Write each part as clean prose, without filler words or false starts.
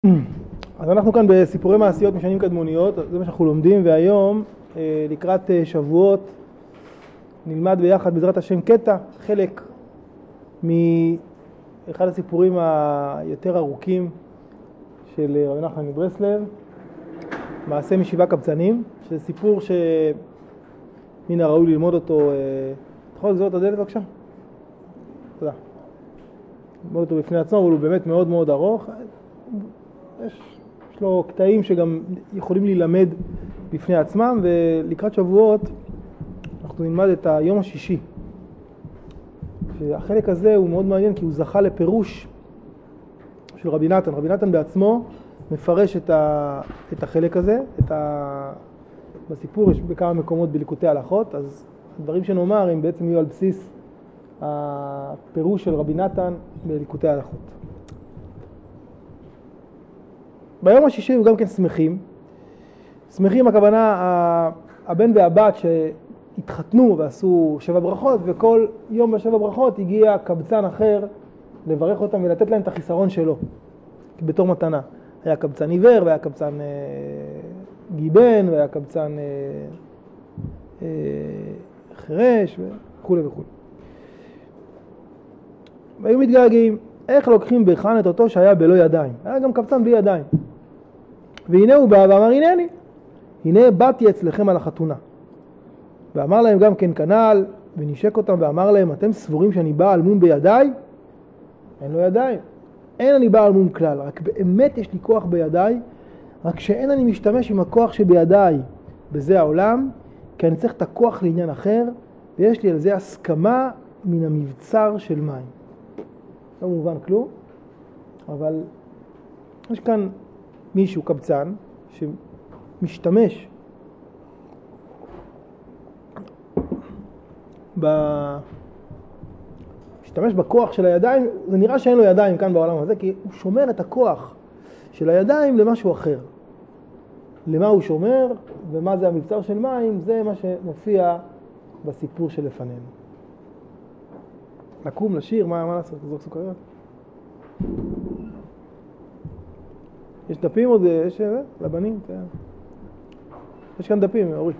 אז אנחנו כאן בסיפורי מעשיות משנים קדמוניות, זה מה שאנחנו לומדים, והיום לקראת שבועות נלמד ביחד בעזרת השם קטע, חלק מאחד הסיפורים היותר ארוכים של רבי נחמן מברסלב, מעשה משבעה קבצנים, שזה סיפור שמן הראוי ללמוד אותו. אתה יכול לגזור את הדלת בבקשה? תודה. ללמוד אותו בפני עצמו, אבל הוא באמת מאוד מאוד ארוך. יש לו קטעים שגם יכולים להילמד בפני עצמם, ולקראת שבועות אנחנו נלמד את היום השישי. החלק הזה הוא מאוד מעניין כי הוא זכה לפירוש של רבי נתן. רבי נתן בעצמו מפרש את החלק הזה, בסיפור יש בכמה מקומות בליקוטי הלכות, אז הדברים שנאמר הם בעצם יהיו על בסיס הפירוש של רבי נתן בליקוטי הלכות. ביום השישי הוא גם כן שמחים. שמחים הכוונה הבן והבת שהתחתנו ועשו 7 ברכות, וכל יום ב7 ברכות הגיע קבצן אחר לברך אותם ולתת להם את החיסרון שלו בתור מתנה. היה קבצן עיוור, והיה קבצן גיבן, והיה קבצן חרש וכו' וכו'. והיו מתגעגעים, איך לוקחים בחן את אותו שהיה בלא ידיים? היה גם קבצן בלי ידיים. והנה הוא בא ואמר, הנני, הנה באתי אצלכם על החתונה. ואמר להם גם כן כנל, ונשק אותם ואמר להם, אתם סבורים שאני בא על מום בידיי? אין לו ידיים. אין אני בא על מום כלל, רק באמת יש לי כוח בידיי, רק שאין אני משתמש עם הכוח שבידיי בזה העולם, כי אני צריך את הכוח לעניין אחר, ויש לי על זה הסכמה מן המבצר של מים. לא מובן כלום, אבל יש כאן מישהו קבצן שמשתמש בכוח של הידיים. זה נראה שאין לו ידיים כאן בעולם הזה, כי הוא שומר את הכוח של הידיים למשהו אחר. למה הוא שומר ומה זה המבצר של מים, זה מה שמופיע בסיפור שלפנינו. לקום, לשיר, מה לעשות? לזרוק סוכריות? יש דפים עוד? יש לבנים? יש כאן דפים, אורי.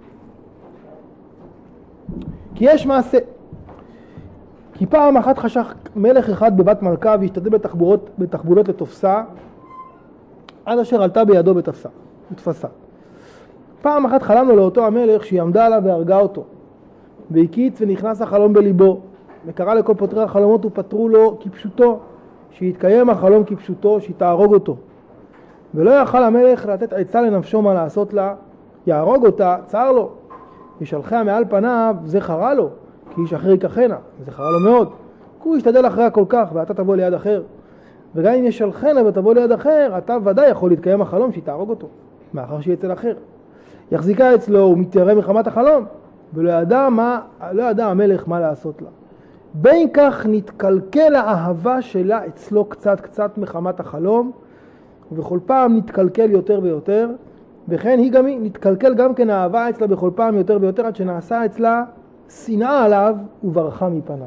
כי יש מעשה. כי פעם אחת חשך מלך אחד בבת מלכה והשתדל בתחבולות לתופסה, עד אשר עלתה בידו בתפסה. פעם אחת חלם לו לאותו המלך שהיא עמדה עליו והרגה אותו. והקיץ ונכנס החלום בליבו. וקרא לכל פותרי החלומות ופתרו לו כפשוטו, שיתקיים החלום כפשוטו, שתהרוג אותו. ולא יכל המלך לתת עצה לנפשו מה לעשות לה, יהרוג אותה, צער לו. ישלחיה מעל פניו, זה חרה לו, כי איש אחר ייקחנה, וזה חרה לו מאוד. כי הוא ישתדל אחריה כל כך, ואתה תבוא ליד אחר. וגם אם ישלחנה ותבוא ליד אחר, אתה ודאי יכול להתקיים החלום שתהרוג אותו, מאחר שיהיה אצל אחר. יחזיקה אצלו ומתיירא מחמת החלום, ולא ידע המלך מה לעשות לה. בין כך נתקלקל האהבה שלה אצלו קצת מחמת החלום, ובכל פעם נתקלקל יותר ויותר, וכן היא נתקלקל גם כן האהבה אצלה בכל פעם יותר ויותר, עד שנעשה אצלה שנאה עליו וברחה מפניו.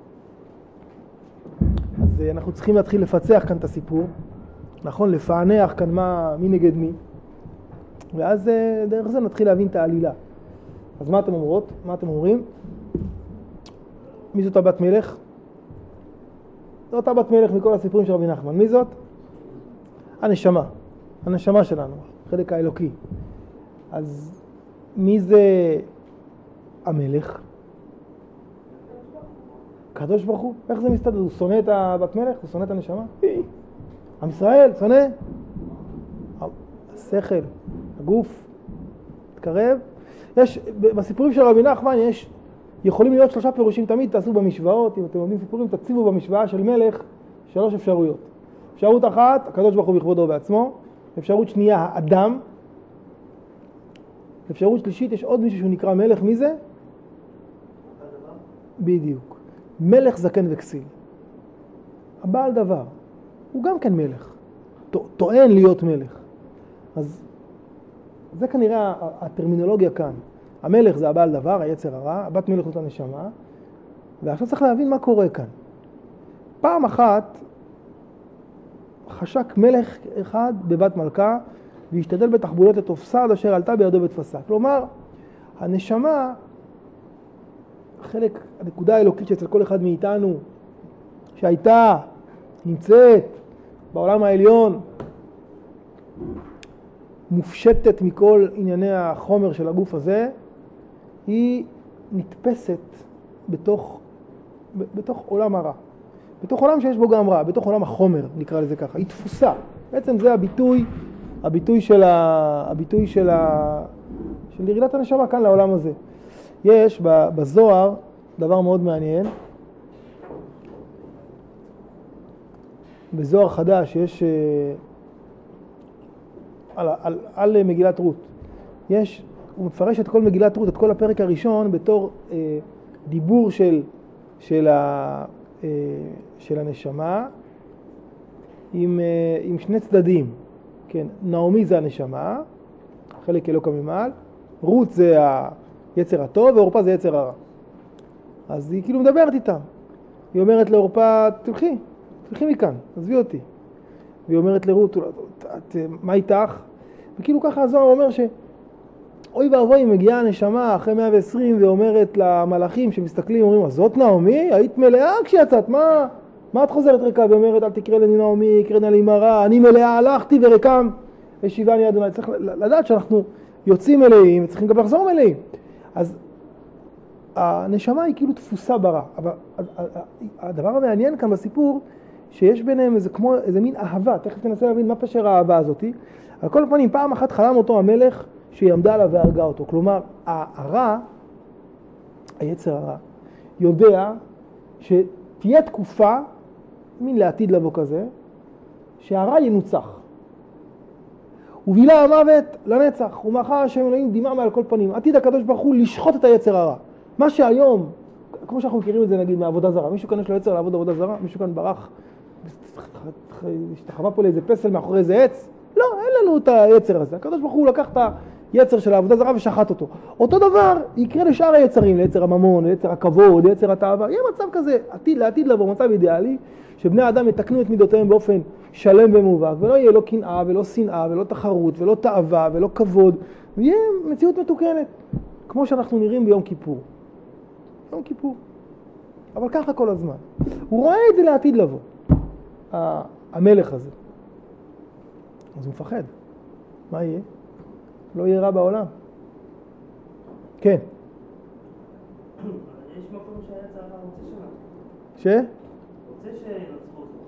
אז אנחנו צריכים להתחיל לפצח כאן את הסיפור, נכון? לפענח כאן מי נגד מי, ואז דרך זה נתחיל להבין את העלילה. אז מה אתם אומרות? מה אתם אומרים? מי זאת הבת מלך? זאת הבת מלך מכל הסיפורים של רבי נחמן. מי זאת? הנשמה. הנשמה שלנו, חלק האלוקי. אז מי זה המלך? הקדוש ברוך הוא. איך זה מסתדר? הוא שונא את הבת מלך? הוא שונא את הנשמה? עם ישראל, שונא? השכל, הגוף, תקרב. בסיפורים של רבי נחמן יכולים להיות 3 פירושים תמיד, תעשו במשוואות, אם אתם לומדים סיפורים, תציבו במשוואה של מלך 3 אפשרויות. אפשרות אחת, הקדוש ברוך הוא בכבודו בעצמו. אפשרות שנייה, האדם. אפשרות שלישית, יש עוד מישהו שהוא נקרא מלך, מי זה? בדיוק. מלך זקן וכסיל. הבעל דבר. הוא גם כן מלך. טוען להיות מלך. אז זה כנראה הטרמינולוגיה כאן. המלך זה הבעל דבר, היצר הרע, הבת מלך זאת הנשמה, ועכשיו צריך להבין מה קורה כאן. פעם אחת חשק מלך אחד בבת מלכה, והשתדל בתחבולות לתופסה עד אשר עלתה בידו ותפסה. כלומר, הנשמה, הנקודה האלוקית שאצל כל אחד מאיתנו, שהייתה, נמצאת בעולם העליון, מופשטת מכל ענייני החומר של הגוף הזה, היא נתפסת בתוך עולם הרע. בתוך עולם שיש בו גם רע, בתוך עולם החומר, נקרא לזה ככה. היא תפוסה. בעצם זה הביטוי של ירידת הנשמה כאן לעולם הזה. יש בזוהר דבר מאוד מעניין. בזוהר חדש יש על מגילת רות. הוא מפרש את כל מגילת רות, את כל הפרק הראשון, בתור דיבור של הנשמה עם שני צדדים. כן, נעמי זה הנשמה, חלק אלוקא ממעל, רות זה היצר הטוב ועורפה זה יצר הרע. אז היא כאילו מדברת איתם. היא אומרת לעורפה, תלכי מכאן, עזבי אותי. והיא אומרת לרות, מה איתך? וכאילו ככה הזוהר אומר אוי ואבוי, מגיעה הנשמה אחרי 120 ואומרת למלאכים שמסתכלים, אומרים, אז זאת נעמי? היית מלאה כשיצאת, מה את חוזרת ריקה? ואומרת, אל תקרא לי נעמי, קרא לי מרה, אני מלאה, הלכתי וריקם השיבני אדוני. צריך לדעת שאנחנו יוצאים מלאים וצריכים גם לחזור מלאים. אז הנשמה היא כאילו תפוסה ברע. אבל הדבר המעניין כאן בסיפור, שיש ביניהם איזה מין אהבה, תכף תנסה להבין מה פשר האהבה הזאת. על כל פנים, פעם אחת חלם אותו המלך שהיא עמדה עליו והרגה אותו. כלומר, היצר הרע, יודע שתהיה תקופה, מין לעתיד לבוא כזה, שהרע ינוצח. ובילה המוות לנצח, ומאחר שמלאים דמעה מעל כל פנים. עתיד הקדוש ברוך הוא לשחוט את היצר הרע. מה שהיום, כמו שאנחנו מכירים את זה נגיד מעבודה זרה, מישהו כאן יש לו יצר לעבוד עבודה זרה, מישהו כאן ברח, השתחווה פה לאיזה פסל מאחורי איזה עץ, לא, אין לנו את היצר הזה. הקדוש ברוך הוא לקח את היצר של העבודה זרה ושחט אותו. אותו דבר יקרה לשאר היצרים, ליצר הממון, ליצר הכבוד, ליצר התאווה. יהיה מצב כזה, לעתיד לבוא, מצב אידיאלי, שבני האדם יתקנו את מידותיהם באופן שלם ומובהק, ולא יהיה לא קנאה ולא שנאה ולא תחרות ולא תאווה ולא כבוד, ויהיה מציאות מתוקנת, כמו שאנחנו נראים ביום כיפור. יום כיפור. אבל ככה כל הזמן. הוא רואה את זה לעתיד לבוא, המלך הזה. אז הוא מפחד. מה יהיה? לא יהיה רע בעולם. כן. יש מקום שהיצר הרע רוצה שלנו. ש? רוצה שינצחו אותו.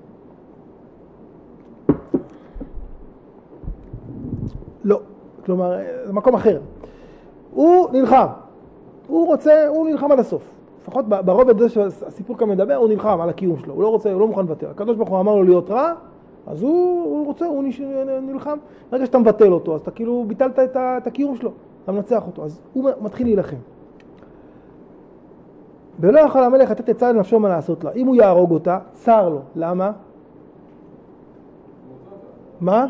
לא. כלומר, זה מקום אחר. הוא נלחם. הוא נלחם עד הסוף. לפחות ברובד הזה שהסיפור כאן מדבר, הוא נלחם על הקיום שלו. הוא לא רוצה, הוא לא מוכן לוותר. הקדוש ברוך הוא אמר לו להיות רע, אז הוא רוצה, הוא נלחם. ברגע שאתה מבטל אותו, אז אתה כאילו ביטלת את הקיום שלו, אתה מנצח אותו, אז הוא מתחיל להילחם. ולא יכול המלך לתת עצה לנפשו מה לעשות לה. אם הוא יהרוג אותה, צר לו. למה? מה?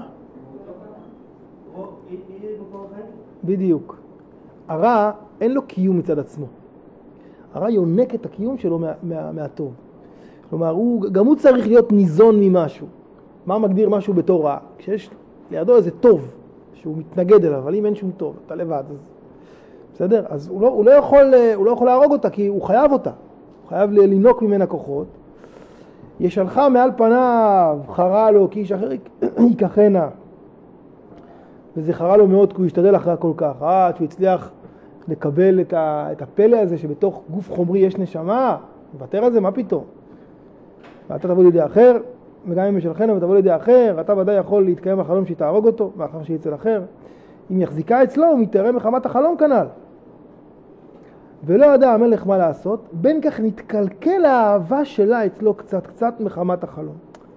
בדיוק. הרע אין לו קיום מצד עצמו. הרע יונק את הקיום שלו מהטוב. כלומר, גם הוא צריך להיות ניזון ממשהו. מה מגדיר משהו בתור רע? כשיש לידו איזה טוב שהוא מתנגד אליו, אבל אם אין שום טוב, אתה לבד, אז בסדר? אז הוא לא יכול להרוג אותה, כי הוא חייב אותה. הוא חייב לינוק ממנה כוחות. ישלחה מעל פניו, חרה לו, כי איש אחר ייקחנה. וזה חרה לו מאוד, כי הוא השתדל אחריה כל כך. שהוא הצליח לקבל את הפלא הזה, שבתוך גוף חומרי יש נשמה. מוותר על זה, מה פתאום? ואתה תבוא לידי אחר, וגם אם ישלחנה ותבוא לידי אחר, אתה ודאי יכול להתקיים בחלום שתהרוג אותו, מאחר שיצא אחר. אם יחזיקה אצלו, הוא מתערם מחמת החלום כנ"ל. ולא ידע המלך מה לעשות, בין כך נתקלקל האהבה שלה אצלו קצת מחמת החלום.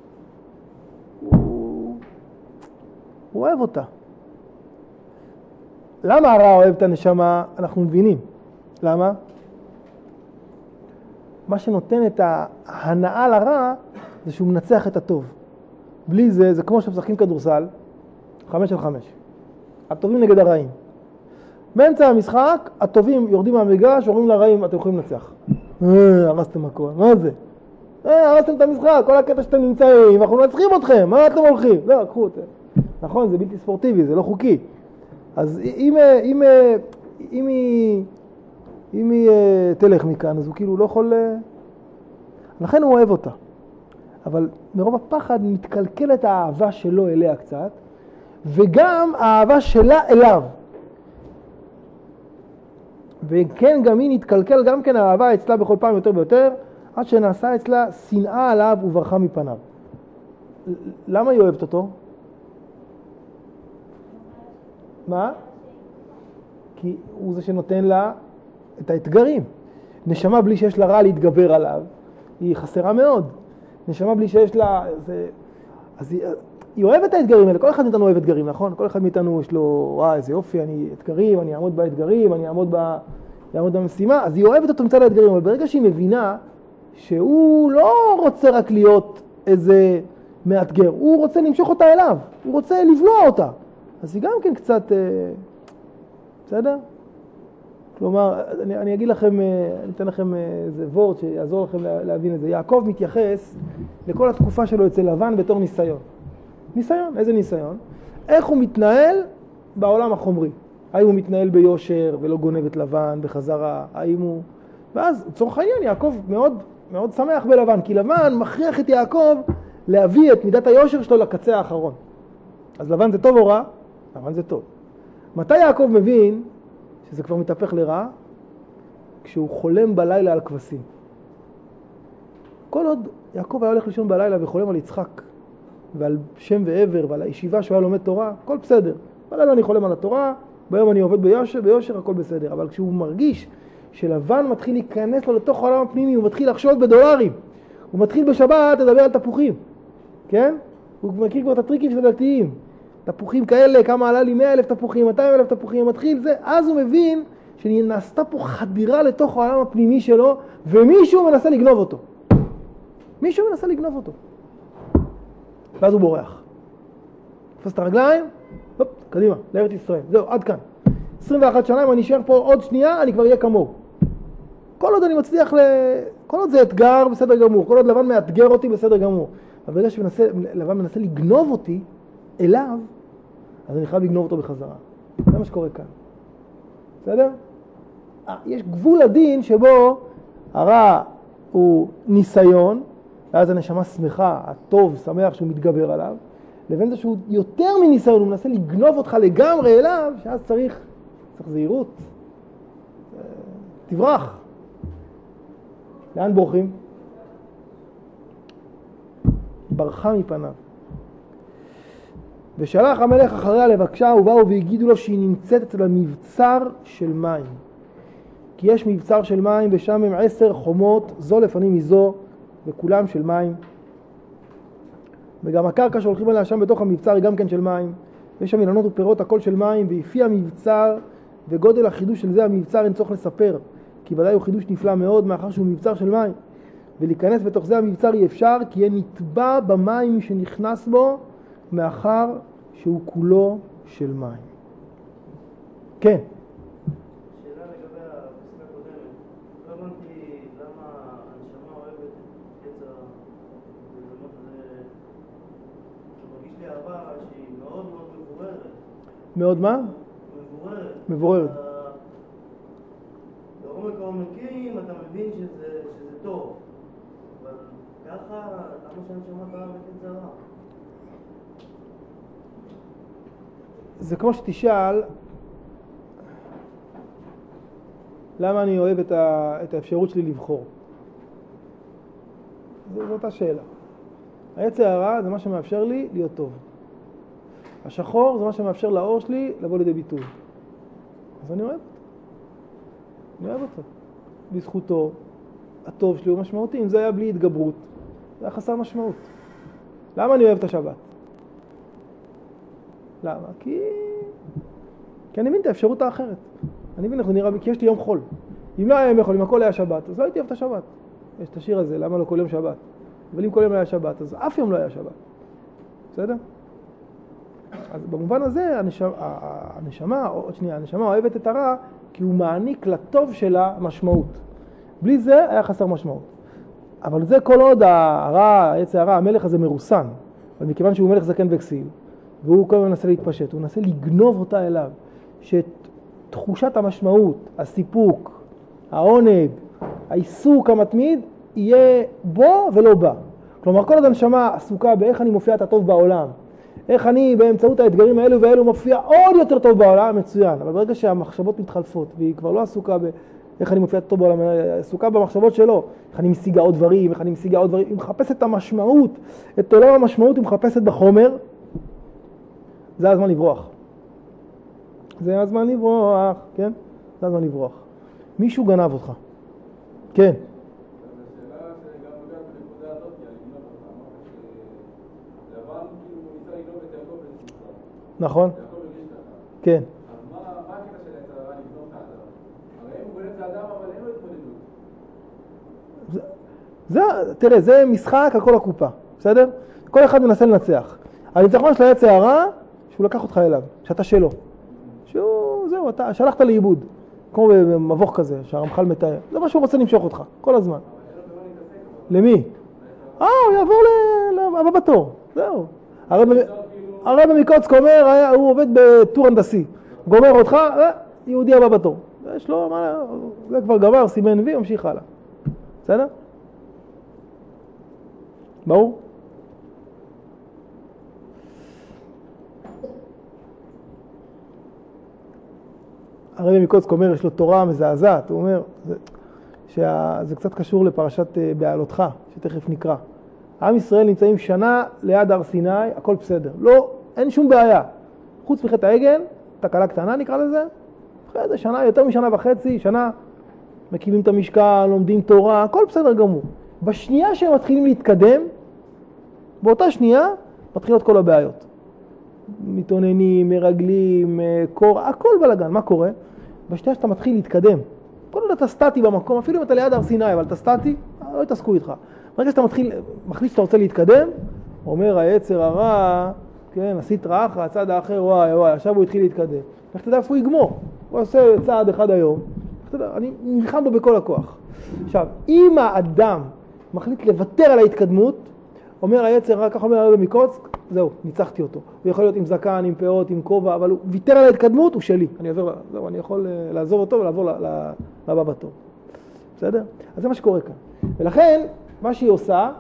הוא אוהב אותה. למה הרע אוהב את הנשמה? אנחנו מבינים. למה? מה שנותן את ההנאה לרע זה שהוא מנצח את הטוב. בלי זה, זה כמו שמשחקים כדורסל, 5-5. הטובים נגד הרעים. באמצע המשחק, הטובים יורדים מהמגרש, אומרים לרעים, אתם יכולים לנצח. הרסתם הכל. מה זה? הרסתם את המשחק, כל הקטע שאתם נמצאים, אנחנו נצחים אתכם, מה אתם הולכים? לא, קחו אותם. נכון, זה בלתי ספורטיבי, זה לא חוקי. אז אם היא תלך מכאן, אז הוא כאילו לא יכול... לכן הוא אוהב אותה. אבל מרוב הפחד מתקלקלת האהבה שלו אליה קצת, וגם האהבה שלה אליו. וכן, גם היא נתקלקל, גם כן האהבה אצלה בכל פעם יותר ויותר, עד שנעשה אצלה שנאה עליו וברחה מפניו. למה היא אוהבת אותו? מה? כי הוא זה שנותן לה את האתגרים. נשמה בלי שיש לה רע להתגבר עליו, היא חסרה מאוד. נשמה בלי שיש לה... אז היא אוהבת את האתגרים האלה. כל אחד מאיתנו אוהב אתגרים, נכון? כל אחד מאיתנו יש לו, איזה יופי, אני אתגרים, אני אעמוד באתגרים, אני אעמוד במשימה. אז היא אוהבת אותו מצד האתגרים, אבל ברגע שהיא מבינה שהוא לא רוצה רק להיות איזה מאתגר, הוא רוצה למשוך אותה אליו, הוא רוצה לבלוע אותה. אז היא גם כן קצת... בסדר? כלומר, אני אגיד לכם, אני אתן לכם איזה וורט שיעזור לכם להבין את זה. יעקב מתייחס לכל התקופה שלו אצל לבן בתור ניסיון. ניסיון, איזה ניסיון? איך הוא מתנהל בעולם החומרי? האם הוא מתנהל ביושר ולא גונב את לבן בחזרה? האם הוא... ואז, לצורך העניין, יעקב מאוד, מאוד שמח בלבן, כי לבן מכריח את יעקב להביא את מידת היושר שלו לקצה האחרון. אז לבן זה טוב או רע? לבן זה טוב. מתי יעקב מבין שזה כבר מתהפך לרע? כשהוא חולם בלילה על כבשים. כל עוד יעקב היה הולך לישון בלילה וחולם על יצחק ועל שם ועבר ועל הישיבה שהוא היה לומד תורה, הכל בסדר. בלילה אני חולם על התורה, ביום אני עובד ביושר, הכל בסדר. אבל כשהוא מרגיש שלבן מתחיל להיכנס לו לתוך העולם הפנימי, הוא מתחיל לחשוד בדולרים, הוא מתחיל בשבת לדבר על תפוחים, כן? הוא מכיר כבר את הטריקים של הדתיים. תפוחים כאלה, כמה עלה לי 100,000 תפוחים, 200,000 תפוחים, מתחיל זה, אז הוא מבין שנעשתה פה חדירה לתוך העולם הפנימי שלו, ומישהו מנסה לגנוב אותו. מישהו מנסה לגנוב אותו. ואז הוא בורח. תפס את הרגליים, הופ, קדימה, לארץ ישראל. זהו, עד כאן. 21 שנה, אם אני אשאר פה עוד שנייה, אני כבר אהיה כמוהו. כל עוד אני מצליח כל עוד זה אתגר, בסדר גמור. כל עוד לבן מאתגר אותי, בסדר גמור. אבל ברגע שלבן מנסה לגנוב אותי אליו, אז אני חייב לגנוב אותו בחזרה. זה מה שקורה כאן. בסדר? יש גבול הדין שבו הרע הוא ניסיון, ואז הנשמה שמחה, הטוב, שמח שהוא מתגבר עליו, לבין זה שהוא יותר מניסיון, הוא מנסה לגנוב אותך לגמרי אליו, שאז צריך זהירות. תברח. לאן בורחים? ברחה מפניו. ושלח המלך אחריה לבקשה, ובאו והגידו לו שהיא נמצאת אצל המבצר של מים. כי יש מבצר של מים, ושם הם 10 חומות, זו לפנים מזו, וכולם של מים. וגם הקרקע שהולכים עליה שם בתוך המבצר היא גם כן של מים. ויש שם אילנות ופירות, הכל של מים, ויפי המבצר, וגודל החידוש של זה המבצר אין צורך לספר. כי ודאי הוא חידוש נפלא מאוד, מאחר שהוא מבצר של מים. ולהיכנס בתוך זה המבצר אי אפשר, כי יהיה נטבע במים מי שנכנס בו, מאחר שהוא כולו של מים. כן. שאלה לגבי הפסקה הקודמת. לא הבנתי למה הנשמה אוהבת את הזמות הזה. מרגיש לי אהבה שהיא מאוד מאוד מבוררת. מאוד מה? מבוררת. מבוררת. בעומק העומקים אתה מבין שזה טוב. אבל ככה, למה שהנשמה תאהב את זה רע? זה כמו שתשאל, למה אני אוהב את האפשרות שלי לבחור? זו אותה שאלה. היצר הרע זה מה שמאפשר לי להיות טוב. השחור זה מה שמאפשר לאור שלי לבוא לידי ביטוי. אז אני אוהב אותו. אני אוהב אותו. בזכותו, הטוב שלי הוא משמעותי. אם זה היה בלי התגברות, זה היה חסר משמעות. למה אני אוהב את השבת? למה? כי אני מבין את האפשרות האחרת. אני מבין איך זה נראה, כי יש לי יום חול. אם לא היה יום חול, אם הכל היה שבת, אז לא הייתי אוהב את השבת. יש את השיר הזה, למה לא כל יום שבת? אבל אם כל יום היה שבת, אז אף יום לא היה שבת. בסדר? אז במובן הזה, הנשמה אוהבת את הרע, כי הוא מעניק לטוב שלה משמעות. בלי זה היה חסר משמעות. אבל זה כל עוד הרע, יצר הרע, המלך הזה מרוסן. אבל מכיוון שהוא מלך זקן וכסיל, והוא כל הזמן מנסה להתפשט, הוא מנסה לגנוב אותה אליו, שתחושת המשמעות, הסיפוק, העונג, העיסוק המתמיד, יהיה בו ולא בה. כלומר, כל עוד הנשמה עסוקה באיך אני מופיע את הטוב בעולם, איך אני באמצעות האתגרים האלו והאלו מופיע עוד יותר טוב בעולם, מצוין. אבל ברגע שהמחשבות מתחלפות, והיא כבר לא עסוקה באיך אני מופיע את הטוב בעולם, עסוקה במחשבות שלו, איך אני משיגה עוד דברים, היא מחפשת את המשמעות, את עולם המשמעות היא מחפשת בחומר, זה הזמן לברוח. זה הזמן לברוח, כן? זה הזמן לברוח. מישהו גנב אותך. כן. נכון? כן. אז מה הקטע של יצר הרע לבנות את האדם? הרי הוא בולט לאדם, אבל אין לו התמודדות. תראה, זה משחק על כל הקופה, בסדר? כל אחד מנסה לנצח. הניצחון של היצר הרע, שהוא לקח אותך אליו, שאתה שלו. זהו, אתה שלחת לאיבוד. כמו במבוך כזה, שהרמח"ל מתאר. זה מה שהוא רוצה למשוך אותך, כל הזמן. למי? הוא יעבור לבא בתור, זהו. הרב מקוצק אומר, הוא עובד בטור הנדסי. גומר אותך, יהודי הבא בתור. יש לו, זה כבר גבר, סימן וי, ממשיך הלאה. בסדר? ברור? הרב מקוצק אומר, יש לו תורה מזעזעת. הוא אומר שזה קצת קשור לפרשת בעלותך, שתכף נקרא. עם ישראל נמצאים שנה ליד הר סיני, הכל בסדר. לא, אין שום בעיה. חוץ מחטא העגל, תקלה קטנה נקרא לזה, אחרי זה שנה, יותר משנה וחצי, שנה, מקימים את המשכן, לומדים תורה, הכל בסדר גמור. בשנייה שהם מתחילים להתקדם, באותה שנייה מתחילות כל הבעיות. מתאוננים, מרגלים, קור, הכל בלגן. מה קורה? בשנייה שאתה מתחיל להתקדם, כל עוד אתה סטטי במקום, אפילו אם אתה ליד הר סיני, אבל אתה סטטי, לא יתעסקו איתך. ברגע שאתה מחליט שאתה רוצה להתקדם, אומר היצר הרע, כן, עשית רעך, הצד האחר, וואי, עכשיו הוא התחיל להתקדם. איך תדע איפה הוא יגמור? הוא עושה צעד אחד היום, אני נלחם בו בכל הכוח. עכשיו, אם האדם מחליט לוותר על ההתקדמות, אומר היצר הרע, כך אומר הרב מקוצק, זהו, ניצחתי אותו. הוא יכול להיות עם זקן, עם פאות, עם כובע, אבל הוא ויתר על ההתקדמות, הוא שלי. אני יכול לעזוב אותו ולעבור לבא בתור. בסדר? אז זה מה שקורה כאן. ולכן, מה שהיא עושה,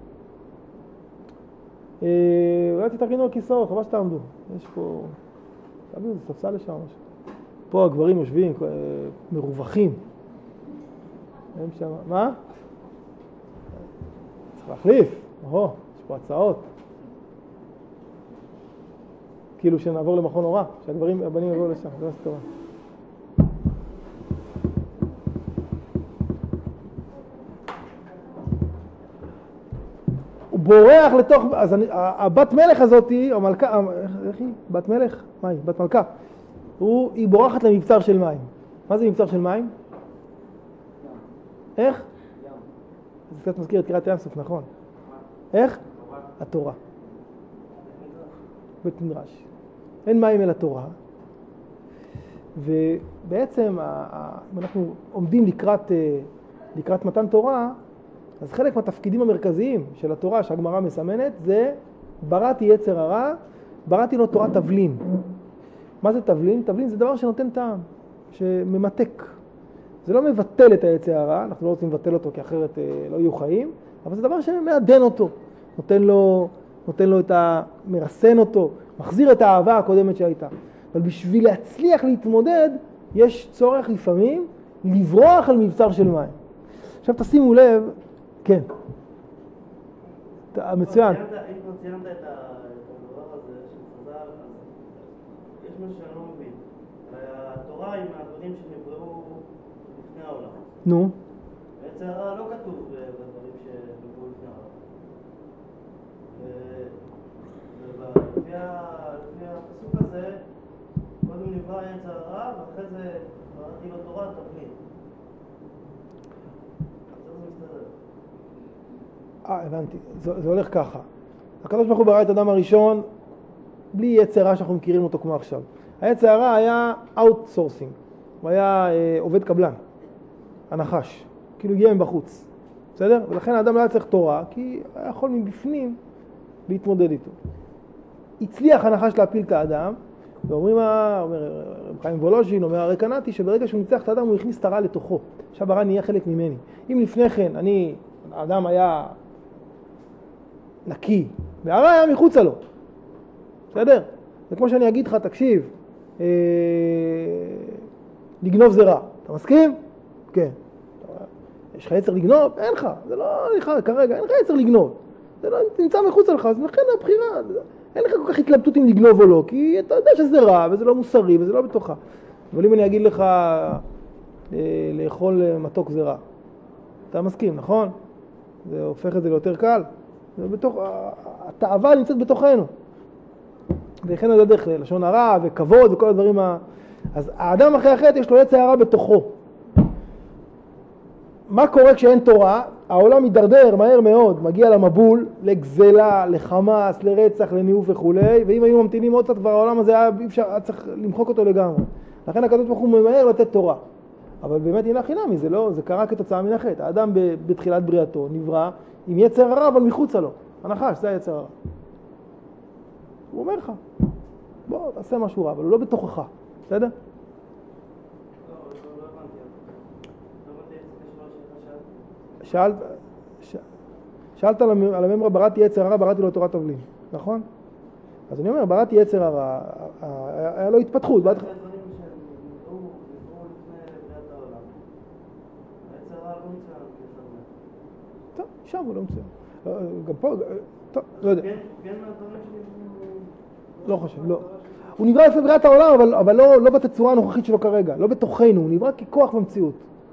אולי תתארגנו על כיסאות, חבל שתעמדו. יש פה, תביאו, זה ספסל לשם משהו. פה הגברים יושבים, מרווחים. הם שם, מה? צריך להחליף. יש פה הצעות. כאילו שנעבור למכון הוראה, שהבנים יבואו לשם, זה מה שטובה. הוא בורח לתוך, אז הבת מלך הזאת, או מלכה, איך היא? בת מלך? מה היא? בת מלכה. היא בורחת למבצר של מים. מה זה מבצר של מים? איך? זה קצת מזכיר את קריאת ים סוף, נכון? איך? התורה. בית מדרש. אין מים אל התורה. ובעצם, אם אנחנו עומדים לקראת מתן תורה, אז חלק מהתפקידים המרכזיים של התורה שהגמרא מסמנת זה בראתי יצר הרע, בראתי לו תורת תבלין. מה זה תבלין? תבלין זה דבר שנותן טעם, שממתק. זה לא מבטל את היצר הרע, אנחנו לא רוצים לבטל אותו כי אחרת לא יהיו חיים, אבל זה דבר שמעדן אותו, נותן לו מרסן אותו, מחזיר את האהבה הקודמת שהייתה. אבל בשביל להצליח להתמודד, יש צורך לפעמים לברוח על מבצר של מים. עכשיו תשימו לב, כן. מצוין. אם ציינת את הדבר הזה של חז"ל, יש משהו שאני לא מבין. התורה היא מהדברים שנבראו לפני העולם. נו. יצר הרע לא כתוב בדברים שנבראו לפני העולם. לפי הפסוק הזה, קודם נברא יצר הרע, ואחרי זה בראתי לו תורה תבלין. הבנתי. זה הולך ככה. הקדוש ברוך הוא ברא את האדם הראשון בלי יצר רע שאנחנו מכירים אותו כמו עכשיו. היצר הרע היה אאוטסורסינג. הוא היה עובד קבלן, הנחש. כאילו הגיע מבחוץ. בסדר? ולכן האדם לא היה צריך תורה, כי היה יכול מבפנים להתמודד איתו. הצליח הנחש להפיל את האדם, ואומרים, אומר רב חיים וולוז'ין, אומר הרי קנאתי, שברגע שהוא ניצח את האדם הוא הכניס את הרע לתוכו. עכשיו הרע נהיה חלק ממני. אם לפני כן האדם היה נקי, והרע היה מחוצה לו. בסדר? זה כמו שאני אגיד לך, תקשיב, לגנוב זה רע. אתה מסכים? כן. יש לך יצר לגנוב? אין לך. זה לא לך כרגע, אין לך יצר לגנוב. זה לא נמצא מחוצה לך, אז לכן הבחירה, אין לך כל כך התלבטות אם לגנוב או לא, כי אתה יודע שזה רע וזה לא מוסרי וזה לא בתוכה. אבל אם אני אגיד לך לאכול מתוק זה רע, אתה מסכים, נכון? זה הופך את זה ליותר קל. זה בתוך, התאווה נמצאת בתוכנו. ולכן זה דרך לשון הרע וכבוד וכל הדברים אז האדם אחרי החטא יש לו יצר הרע בתוכו. מה קורה כשאין תורה? העולם מתדרדר מהר מאוד, מגיע למבול, לגזלה, לחמאס, לרצח, לניאוף וכו'. ואם היינו ממתינים עוד קצת כבר העולם הזה היה צריך למחוק אותו לגמרי. לכן הקדוש ברוך הוא ממהר לתת תורה. אבל באמת הנה חינמי, זה קרה כתוצאה מן החטא. האדם בתחילת בריאתו נברא עם יצר הרע אבל מחוצה לו. הנחש, זה היצר הרע. הוא אומר לך, בוא תעשה משהו רע, אבל הוא לא בתוכך. בסדר? שאלת על הממרה, בראתי יצר הרע, בראתי לו תורת תבלין, נכון? אז אני אומר, בראתי יצר הרע, היה לו התפתחות. טוב, שם הוא לא מצוין. גם פה, טוב, לא יודע. לא חושב, לא. הוא נברא לפני בריאת העולם, אבל לא בתצורה הנוכחית שלו כרגע, לא בתוכנו, הוא נברא ככוח במציאות.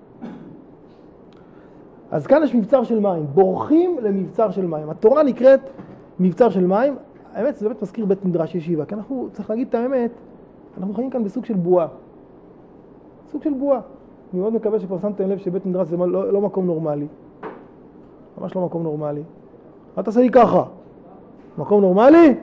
אז כאן יש מבצר של מים, בורחים למבצר של מים. התורה נקראת מבצר של מים, האמת זה באמת מזכיר בית מדרש ישיבה, כי אנחנו, צריך להגיד את האמת, אנחנו חיים כאן בסוג של בועה. סוג של בועה. אני מאוד מקווה שכבר שמתם לב שבית מדרש זה לא מקום נורמלי. ממש לא מקום נורמלי. אל תעשה לי ככה. מקום נורמלי?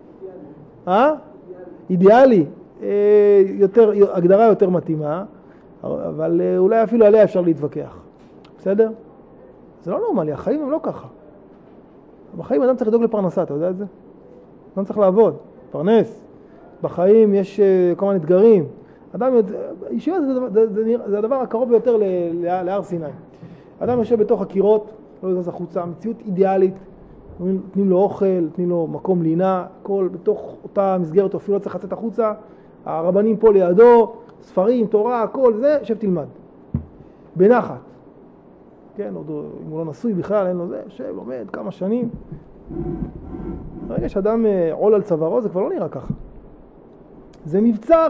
אידיאלי. הגדרה יותר מתאימה, אבל אולי אפילו עליה אפשר להתווכח. בסדר? זה לא נורמלי, החיים הם לא ככה. בחיים אדם צריך לדאוג לפרנסה, אתה יודע את זה? אדם צריך לעבוד, פרנס. בחיים יש כל מיני אתגרים. ישיבה זה הדבר הקרוב ביותר להר סיני. אדם יושב בתוך הקירות, לא יזז החוצה, מציאות אידיאלית, נותנים לו אוכל, נותנים לו מקום לינה, הכל בתוך אותה מסגרת, אפילו לא צריך לצאת החוצה, הרבנים פה לידו, ספרים, תורה, הכל זה, שב תלמד. בנחת. כן, עוד, אם הוא לא נשוי בכלל, אין לו זה, שב, לומד כמה שנים. ברגע שאדם עול על צווארו, זה כבר לא נראה ככה. זה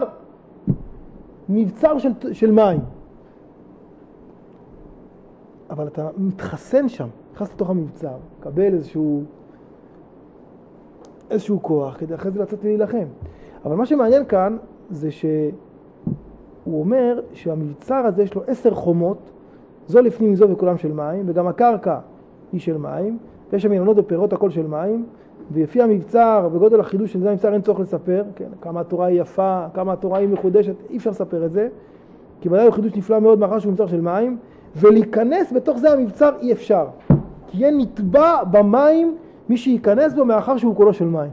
מבצר של מים. אבל אתה מתחסן שם, נכנס לתוך המבצר, קבל איזשהו כוח, כדי אחרי זה לצאת ולהילחם. אבל מה שמעניין כאן, זה שהוא אומר שהמבצר הזה יש לו 10 חומות, זו לפנים זו וכולם של מים, וגם הקרקע היא של מים, ויש שם ילונות ופירות הכל של מים, ויפי המבצר וגודל החידוש של זה המבצר אין צורך לספר, כן, כמה התורה היא יפה, כמה התורה היא מחודשת, אי אפשר לספר את זה, כי ודאי הוא חידוש נפלא מאוד מאחר שהוא מבצר של מים, ולהיכנס בתוך זה המבצר אי אפשר, כי יהיה נטבע במים מי שייכנס בו מאחר שהוא כולו של מים.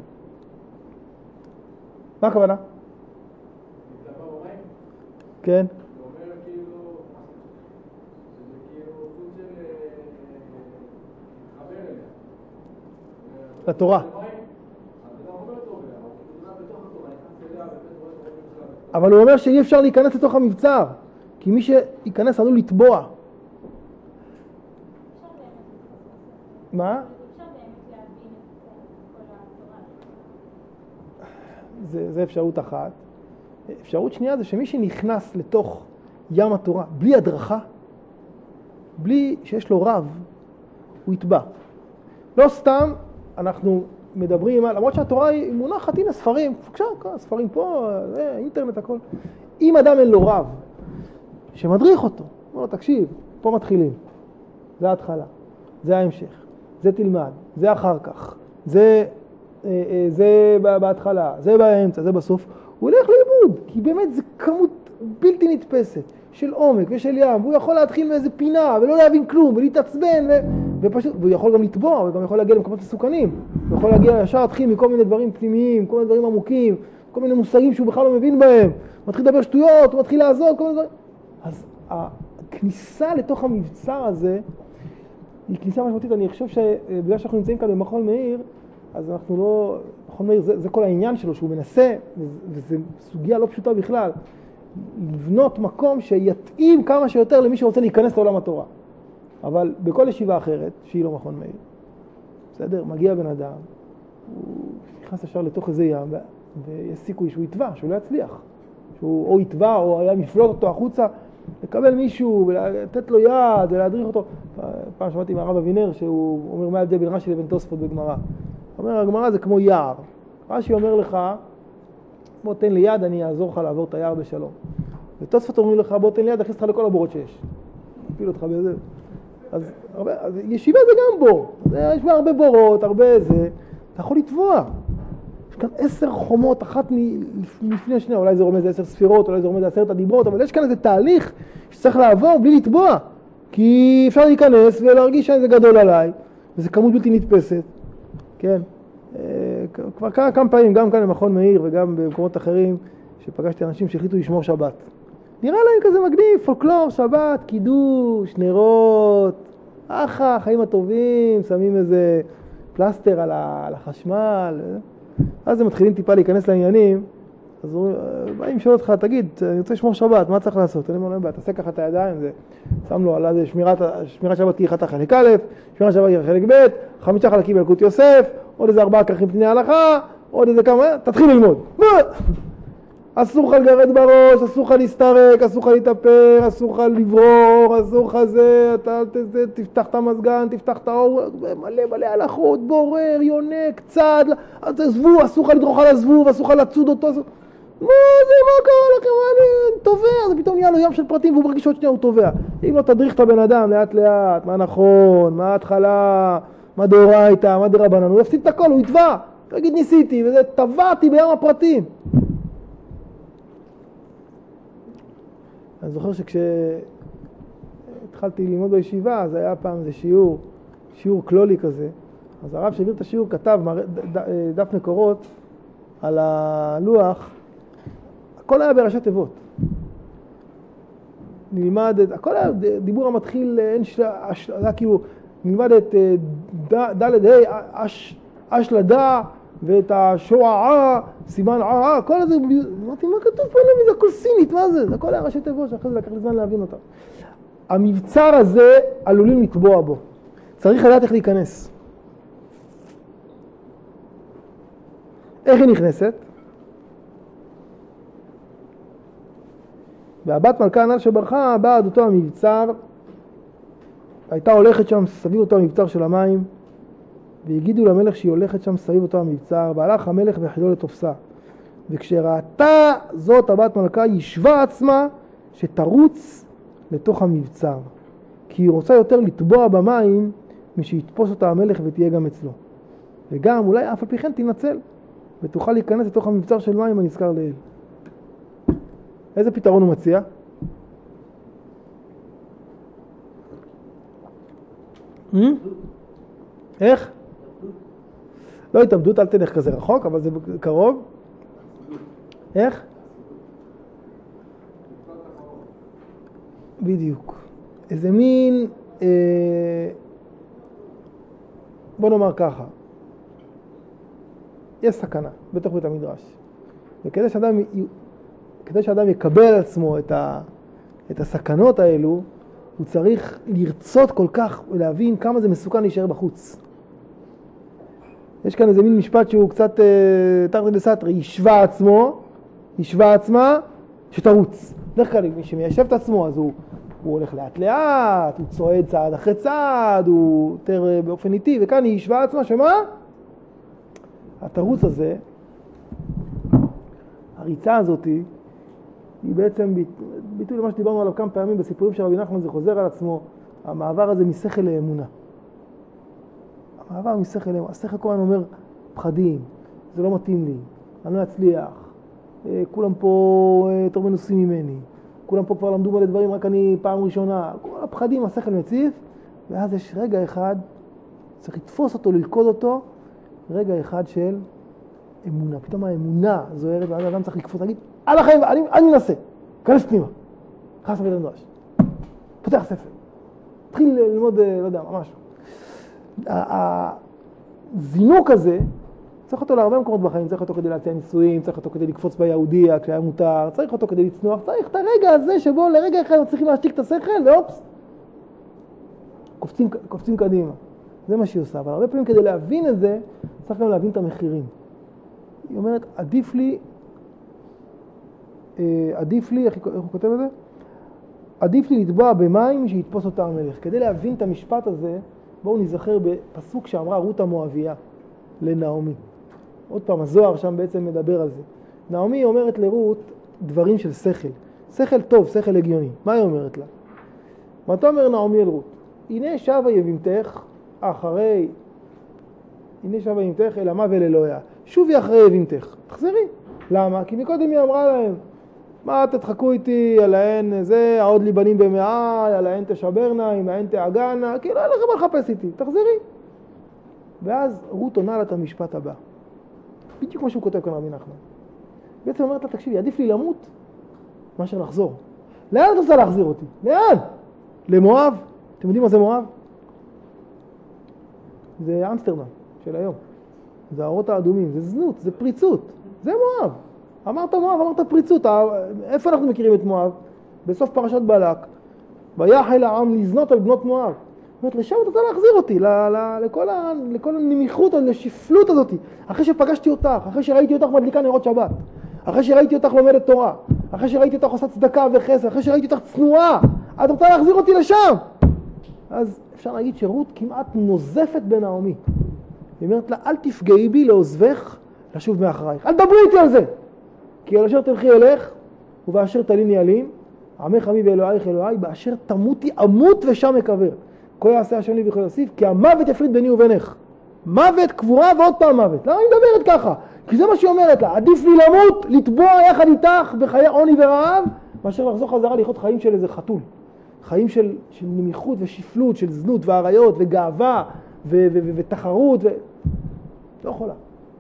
מה הכוונה? נטבע במים? כן. לתורה. אבל הוא אומר שאי אפשר להיכנס לתוך המבצר, כי מי שייכנס עלול לטבוע. מה? זה אפשרות אחת. אפשרות שנייה זה שמי שנכנס לתוך ים התורה, בלי הדרכה, בלי שיש לו רב, הוא יטבע. לא סתם אנחנו מדברים, למרות שהתורה היא מונחת, הנה ספרים, בבקשה, ספרים פה, אינטרנט, הכל. אם אדם אין לו רב, שמדריך אותו, אומר לו, תקשיב, פה מתחילים, זה ההתחלה, זה ההמשך, זה תלמד, זה אחר כך, זה זה בהתחלה, זה באמצע, זה בסוף, הוא הולך לאיבוד, כי באמת זה כמות בלתי נתפסת של עומק ושל ים, והוא יכול להתחיל מאיזה פינה ולא להבין כלום ולהתעצבן ופשוט, והוא יכול גם לטבוע, הוא גם יכול להגיע למקומות מסוכנים, הוא יכול להגיע ישר להתחיל מכל מיני דברים פנימיים, כל מיני דברים עמוקים, כל מיני מושגים שהוא בכלל לא מבין בהם, הוא מתחיל לדבר שטויות, הוא מתחיל לעזור, כל מיני דברים. אז הכניסה לתוך המבצר הזה היא כניסה משמעותית. אני חושב שבגלל שאנחנו נמצאים כאן במכון מאיר, אז אנחנו לא, מכון מאיר זה כל העניין שלו, שהוא מנסה, וזו סוגיה לא פשוטה בכלל, לבנות מקום שיתאים כמה שיותר למי שרוצה להיכנס לעולם התורה. אבל בכל ישיבה אחרת, שהיא לא מכון מאיר, בסדר? מגיע בן אדם, הוא נכנס ישר לתוך איזה ים, ויש סיכוי שהוא יתבע, שהוא לא יצליח. שהוא או יתבע, או היה מפלוט אותו החוצה, לקבל מישהו, ולתת לו יד, ולהדריך אותו. פעם שמעתי מהרב אבינר, שהוא אומר מה ההבדל בין רש"י לבין תוספות בגמרא. הוא אומר, הגמרא זה כמו יער. רש"י אומר לך, בוא תן לי יד, אני אעזור לך לעבור את היער בשלום. ותוספות אומרים לך, בוא תן לי יד, אכניס אותך לכל הבורות שיש. אפיל אותך בזה. אז ישיבה זה גם בור. יש בה הרבה בורות, הרבה זה. אתה יכול לטבוע. יש כאן 10 חומות, אחת לפני השנייה, אולי זה רומז 10 ספירות, אולי זה רומז 10 הדיברות, אבל יש כאן איזה תהליך שצריך לעבור בלי לטבוע. כי אפשר להיכנס ולהרגיש שזה גדול עליי, וזה כמות בלתי נתפסת. כן. כבר כמה פעמים, גם כאן במכון מאיר וגם במקומות אחרים, שפגשתי אנשים שהחליטו לשמור שבת. נראה להם כזה מגניב, פולקלור, שבת, קידוש, נרות, החיים הטובים, שמים איזה פלסטר על החשמל. אז הם מתחילים טיפה להיכנס לעניינים, אז באים לשאול אותך, תגיד, אני רוצה לשמור שבת, מה צריך לעשות? אני אומר, תעשה ככה את הידיים, שם לו על זה שמירת שבת כהלכת חלק א', שמירת שבת כהלכת חלק ב', 5 חלקים בילקוט יוסף, עוד איזה 4 כרכים פניני הלכה, עוד איזה כמה, תתחיל ללמוד. אסור לך לגרד בראש, אסור לך להסתרק, אסור לך להתאפר, אסור לך לברור, אסור לך זה, אתה תפתח את המזגן, תפתח את האור, מלא הלכות, בורר, יונק, צד, זבוב, אסור לך לדרוך על הזבוב, אסור לך לצוד אותו, מה קרה לכם? אני תובע, זה פתאום נהיה לו ים של פרטים והוא מרגיש עוד שנייה, הוא תובע. אם לא תדריך את הבן אדם לאט לאט, מה נכון, מה ההתחלה, מה דאורייתא, מה דרבנן, הוא יפסיד את הכל, הוא יתבע, תגיד ניסיתי, וזה טבעתי בים הפרטים. אני זוכר שכשהתחלתי ללמוד בישיבה, אז היה פעם איזה שיעור כלולי כזה. אז הרב שהעביר את השיעור כתב דף מקורות על הלוח, הכל היה בראשי תיבות. נלמד, הכל היה דיבור המתחיל, היה כאילו, נלמד את ד' ה' אש לדע, ואת השועעה, סימן עעה, כל הזה, אמרתי, מה כתוב פה? זה הכל סינית, מה זה? זה הכל היה ראשי תיבות, שאחרי זה לקח לי זמן להבין אותם. המבצר הזה עלולים לטבוע בו. צריך לדעת איך להיכנס. איך היא נכנסת? והבת מלכה הנ"ל שברחה באה עד אותו המבצר, הייתה הולכת שם סביב אותו המבצר של המים, והגידו למלך שהיא הולכת שם סביב אותו המבצר, והלך המלך והחילו לתופסה. וכשראתה זאת הבת מלכה, ישבה עצמה שתרוץ לתוך המבצר. כי היא רוצה יותר לטבוע במים, משיתפוס אותה המלך ותהיה גם אצלו. וגם אולי אף על פי כן תנצל, ותוכל להיכנס לתוך המבצר של מים הנזכר לאל. איזה פתרון הוא מציע? איך? לא התאבדות, אל תלך כזה רחוק, אבל זה קרוב. איך? בדיוק. איזה מין, בוא נאמר ככה, יש סכנה בתוך בית המדרש. וכדי שאדם יקבל על עצמו את הסכנות האלו, הוא צריך לרצות כל כך ולהבין כמה זה מסוכן להישאר בחוץ. יש כאן איזה מין משפט שהוא קצת תרתי דסתרי, ישבה עצמה שתרוץ. דרך כלל מי שמיישב את עצמו, אז הוא הולך לאט לאט, הוא צועד צעד אחרי צעד, הוא יותר באופן איטי, וכאן היא ישבה עצמה, שמה? התרוץ הזה, הריצה הזאת, היא בעצם ביטוי למה שדיברנו עליו כמה פעמים בסיפורים של רבי נחמן, זה חוזר על עצמו, המעבר הזה משכל לאמונה. המעבר משכל לאמונה, השכל כל הזמן אומר פחדים, זה לא מתאים לי, אני לא אצליח, כולם פה יותר מנוסים ממני, כולם פה כבר למדו מלא דברים, רק אני פעם ראשונה, כל הפחדים, השכל מציף, ואז יש רגע אחד, צריך לתפוס אותו, ללכוד אותו, רגע אחד של אמונה. פתאום האמונה זוהרת, ואז האדם צריך לקפוץ, להגיד, על החיים, אני מנסה, כנס פנימה, חס בית המדרש, פותח ספר, תתחיל ללמוד, לא יודע, ממש. הזינוק הזה, צריך אותו להרבה מקומות בחיים, צריך אותו כדי להציע ניסויים, צריך אותו כדי לקפוץ ביהודיה כשהיה מותר, צריך אותו כדי לצנוח, צריך את הרגע הזה שבו לרגע אחד צריכים להשתיק את השכל, ואופס, קופצים קדימה. זה מה שהיא עושה, אבל הרבה פעמים כדי להבין את זה, צריך גם להבין את המחירים. היא אומרת, עדיף לי, איך הוא כותב את זה? עדיף לי לטבוע במים שיתפוס אותה המלך. כדי להבין את המשפט הזה, בואו נזכר בפסוק שאמרה רות המואביה לנעמי. עוד פעם, הזוהר שם בעצם מדבר על זה. נעמי אומרת לרות דברים של שכל. שכל טוב, שכל הגיוני. מה היא אומרת לה? מה תאמר נעמי אל רות? הנה שבה יבימתך אל עמה ואל אלוהיה. שובי אחרי יבימתך. תחזרי. למה? כי מקודם היא אמרה להם, מה תדחקו איתי על ההן זה, העוד לי בנים במעי, על ההן תשברנה, עם ההן תאגנה, כאילו אין לכם מה לחפש איתי, תחזרי. ואז רות עונה לה את המשפט הבא. בדיוק מה שהוא כותב כאן רבי נחמן. בעצם אומרת לה, תקשיבי, עדיף לי למות מאשר לחזור. לאן את רוצה להחזיר אותי? לאן? למואב? אתם יודעים מה זה מואב? זה אמסטרדם של היום. זה האורות האדומים, זה זנות, זה פריצות. זה מואב. אמרת מואב, אמרת פריצות. איפה אנחנו מכירים את מואב? בסוף פרשת בלק. ויחל העם לזנות על בנות מואב. זאת אומרת, לשם אתה רוצה להחזיר אותי, לכל הנמיכות, לשפלות הזאת. אחרי שפגשתי אותך, אחרי שראיתי אותך מדליקה נרות שבת, אחרי שראיתי אותך לומדת תורה, אחרי שראיתי אותך עושה צדקה וחסד, אחרי שראיתי אותך צנועה, את רוצה להחזיר אותי לשם. אז אפשר להגיד שרות כמעט נוזפת בנעמי. היא אומרת לה, אל תפגעי בי לעוזבך לשוב מאחרייך. אל דברי איתי על זה. כי על אשר תלכי אלך, ובאשר תליני אלים, עמך עמי ואלוהיך אלוהי, באשר תמותי אמות ושם אקבר. כה יעשה השם לי וכה יוסיף, כי המוות יפריד ביני ובינך. מוות, קבורה ועוד פעם מוות. למה היא מדברת ככה? כי זה מה שהיא אומרת לה, עדיף לי למות, לטבוע יחד איתך בחיי עוני ורעב, מאשר לחזור חזרה לחיות חיים של איזה חתול. חיים של נמיכות ושפלות, של זנות ועריות וגאווה ותחרות. לא יכולה.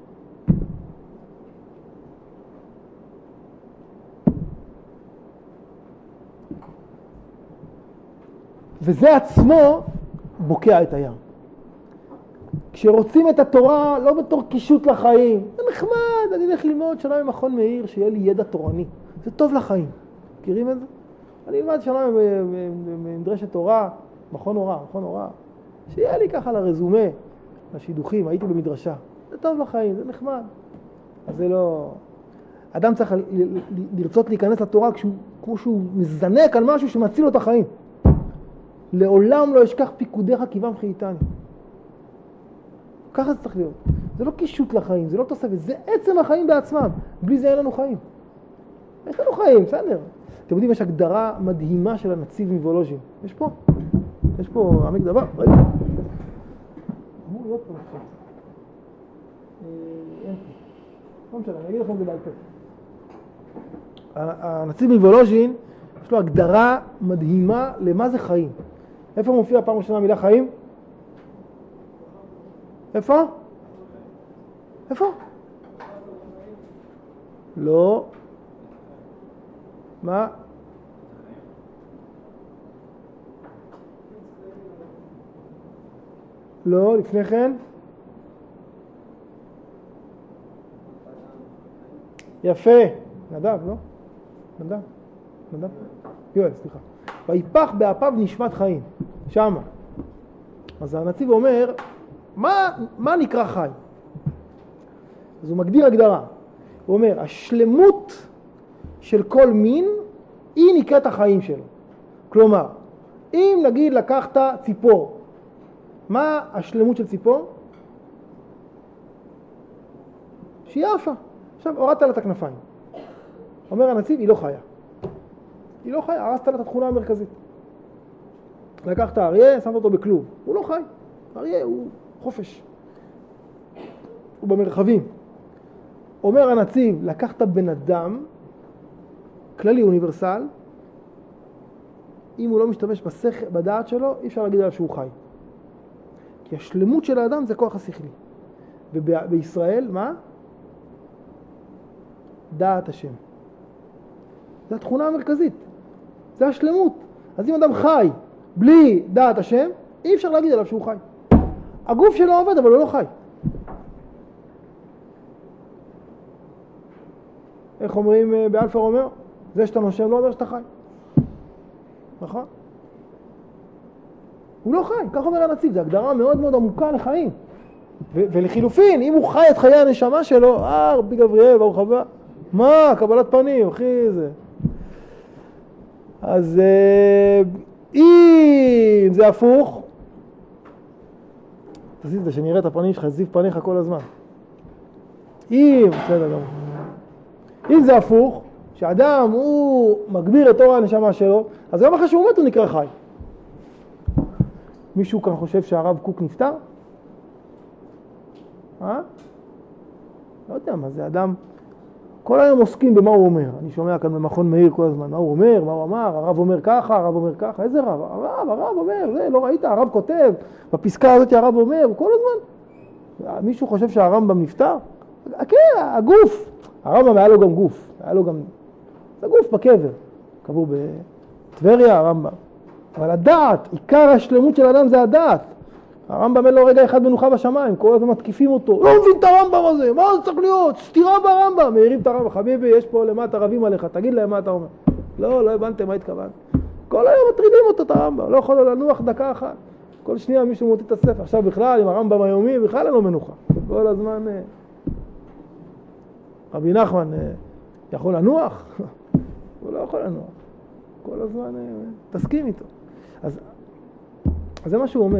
וזה עצמו בוקע את הים. כשרוצים את התורה לא בתור קישוט לחיים, זה נחמד, אני אלך ללמוד שנה במכון מאיר, שיהיה לי ידע תורני. זה טוב לחיים. מכירים את זה? אני אלמד שנה במדרשת תורה, מכון הוראה. שיהיה לי ככה לרזומה, לשידוכים, הייתי במדרשה. זה טוב לחיים, זה נחמד. אז זה לא... אדם צריך לרצות להיכנס לתורה כמו שהוא מזנק על משהו שמציל לו את החיים. לעולם לא ישכח פיקודיך כיוון חייתני. ככה זה צריך להיות. זה לא קישוט לחיים, זה לא תוספת, זה עצם החיים בעצמם. בלי זה אין לנו חיים. יש לנו חיים, בסדר. אתם יודעים, יש הגדרה מדהימה של הנציב מוולוז'ין. יש פה עמק דבר. רגע. אמור להיות פה עכשיו. אין פה. לא משנה, אני אגיד לכם את זה בעל פה. הנציב מוולוז'ין, יש לו הגדרה מדהימה למה זה חיים. איפה מופיע פעם ראשונה המילה חיים? איפה? לא. מה? לא, לפני כן. יפה. נדב, לא? נדב? יואל, סליחה. ויפח באפיו נשמת חיים. שמה. אז הנציב אומר, מה נקרא חי? אז הוא מגדיר הגדרה. הוא אומר, השלמות של כל מין היא נקראת החיים שלו. כלומר, אם נגיד לקחת ציפור, מה השלמות של ציפור? שהיא עפה. עכשיו הורדת לה את הכנפיים. אומר הנציב, היא לא חיה. היא לא חיה, הרסת לה את התכונה המרכזית. לקחת אריה, שמת אותו בכלוב. הוא לא חי. אריה הוא חופש. הוא במרחבים. אומר הנציב, לקחת בן אדם, כללי אוניברסל, אם הוא לא משתמש בדעת שלו, אי אפשר להגיד עליו שהוא חי. כי השלמות של האדם זה כוח השכלי. ובישראל, מה? דעת השם. זו התכונה המרכזית. זה השלמות. אז אם אדם חי בלי דעת השם, אי אפשר להגיד עליו שהוא חי. הגוף שלו עובד, אבל הוא לא חי. איך אומרים באלפא רומאו? זה שאתה נושם לא אומר שאתה חי. נכון? הוא לא חי, כך אומר הנציב, זו הגדרה מאוד מאוד עמוקה לחיים. ולחילופין, אם הוא חי את חיי הנשמה שלו, רבי גבריאל, ברוך הבא, מה, קבלת פנים, אחי, זה. אז אם זה הפוך, תעשי את זה, שנראה את הפנים שלך, זיו פניך כל הזמן. אם זה הפוך, שאדם הוא מגביר את אור הנשמה שלו, אז גם אחרי שהוא מת הוא נקרא חי. מישהו כאן חושב שהרב קוק נפטר? לא יודע מה זה, אדם כל היום עוסקים במה הוא אומר. אני שומע כאן במכון מאיר כל הזמן, מה הוא אומר, מה הוא אמר, הרב אומר ככה, הרב אומר ככה, איזה רב? הרב אומר, זה, לא ראית, הרב כותב, בפסקה הזאת הרב אומר, כל הזמן. מישהו חושב שהרמב"ם נפטר? כן, הגוף. הרמב"ם היה לו גם גוף, היה לו גם, זה גוף בקבר, קבור בטבריה הרמב"ם. אבל הדעת, עיקר השלמות של האדם זה הדעת. הרמב"ם אין לו רגע אחד מנוחה בשמיים, כל הזמן מתקיפים אותו, לא מבין את הרמב"ם הזה, מה זה צריך להיות? סתירה ברמב"ם, מעירים את הרמב"ם, חביבי, יש פה למטה רבים עליך, תגיד להם מה אתה אומר. לא הבנתם מה התכוון. כל היום מטרידים אותו את הרמב"ם, לא יכול לנוח דקה אחת. כל שנייה מישהו מוציא את הספר. עכשיו בכלל, עם הרמב"ם היומי, בכלל אין לו מנוחה. כל הזמן, רבי נחמן יכול לנוח? הוא לא יכול לנוח. כל הזמן תסכים איתו. אז זה מה שהוא אומר.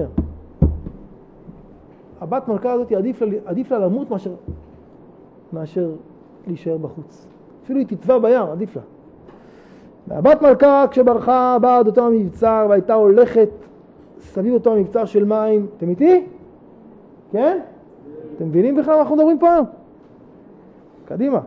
הבת מלכה הזאת עדיף לה למות מאשר להישאר בחוץ. אפילו היא תטבע בים, עדיף לה. והבת מלכה כשברחה באה עד אותו המבצר והייתה הולכת סביב אותו המבצר של מים. אתם איתי? כן? אתם מבינים בכלל מה אנחנו מדברים פה? קדימה.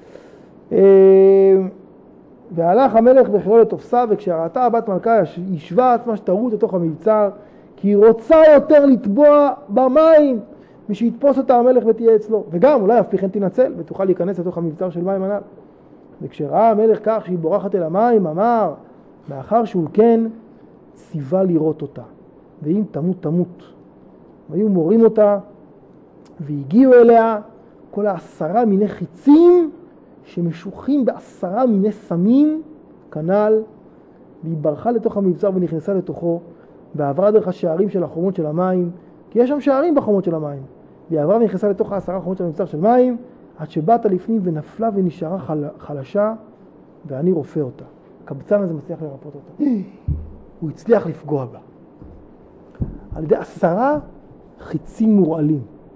והלך המלך בכלו לתופסה, וכשראתה הבת מלכה ישבה עצמה שתרוץ לתוך המבצר, כי היא רוצה יותר לטבוע במים משיתפוס אותה המלך ותהיה אצלו. וגם אולי אף פי כן תנצל ותוכל להיכנס לתוך המבצר של מים הנ"ל. וכשראה המלך כך שהיא בורחת אל המים, אמר, מאחר שהוא כן ציווה לראות אותה, ואם תמות תמות. והיו מורים אותה והגיעו אליה כל 10 מיני חיצים שמשוחים ב10 מיני סמים כנ"ל, והיא ברחה לתוך המבצר ונכנסה לתוכו, ועברה דרך השערים של החומות של המים, כי יש שם שערים בחומות של המים. והיא עברה ונכנסה לתוך 10 חומות של המבצר של מים, עד שבאת לפנים ונפלה ונשארה חלשה, ואני רופא אותה. הקבצן הזה מצליח לרפות אותה. הוא הצליח לפגוע בה. על ידי 10 חיצים מורעלים.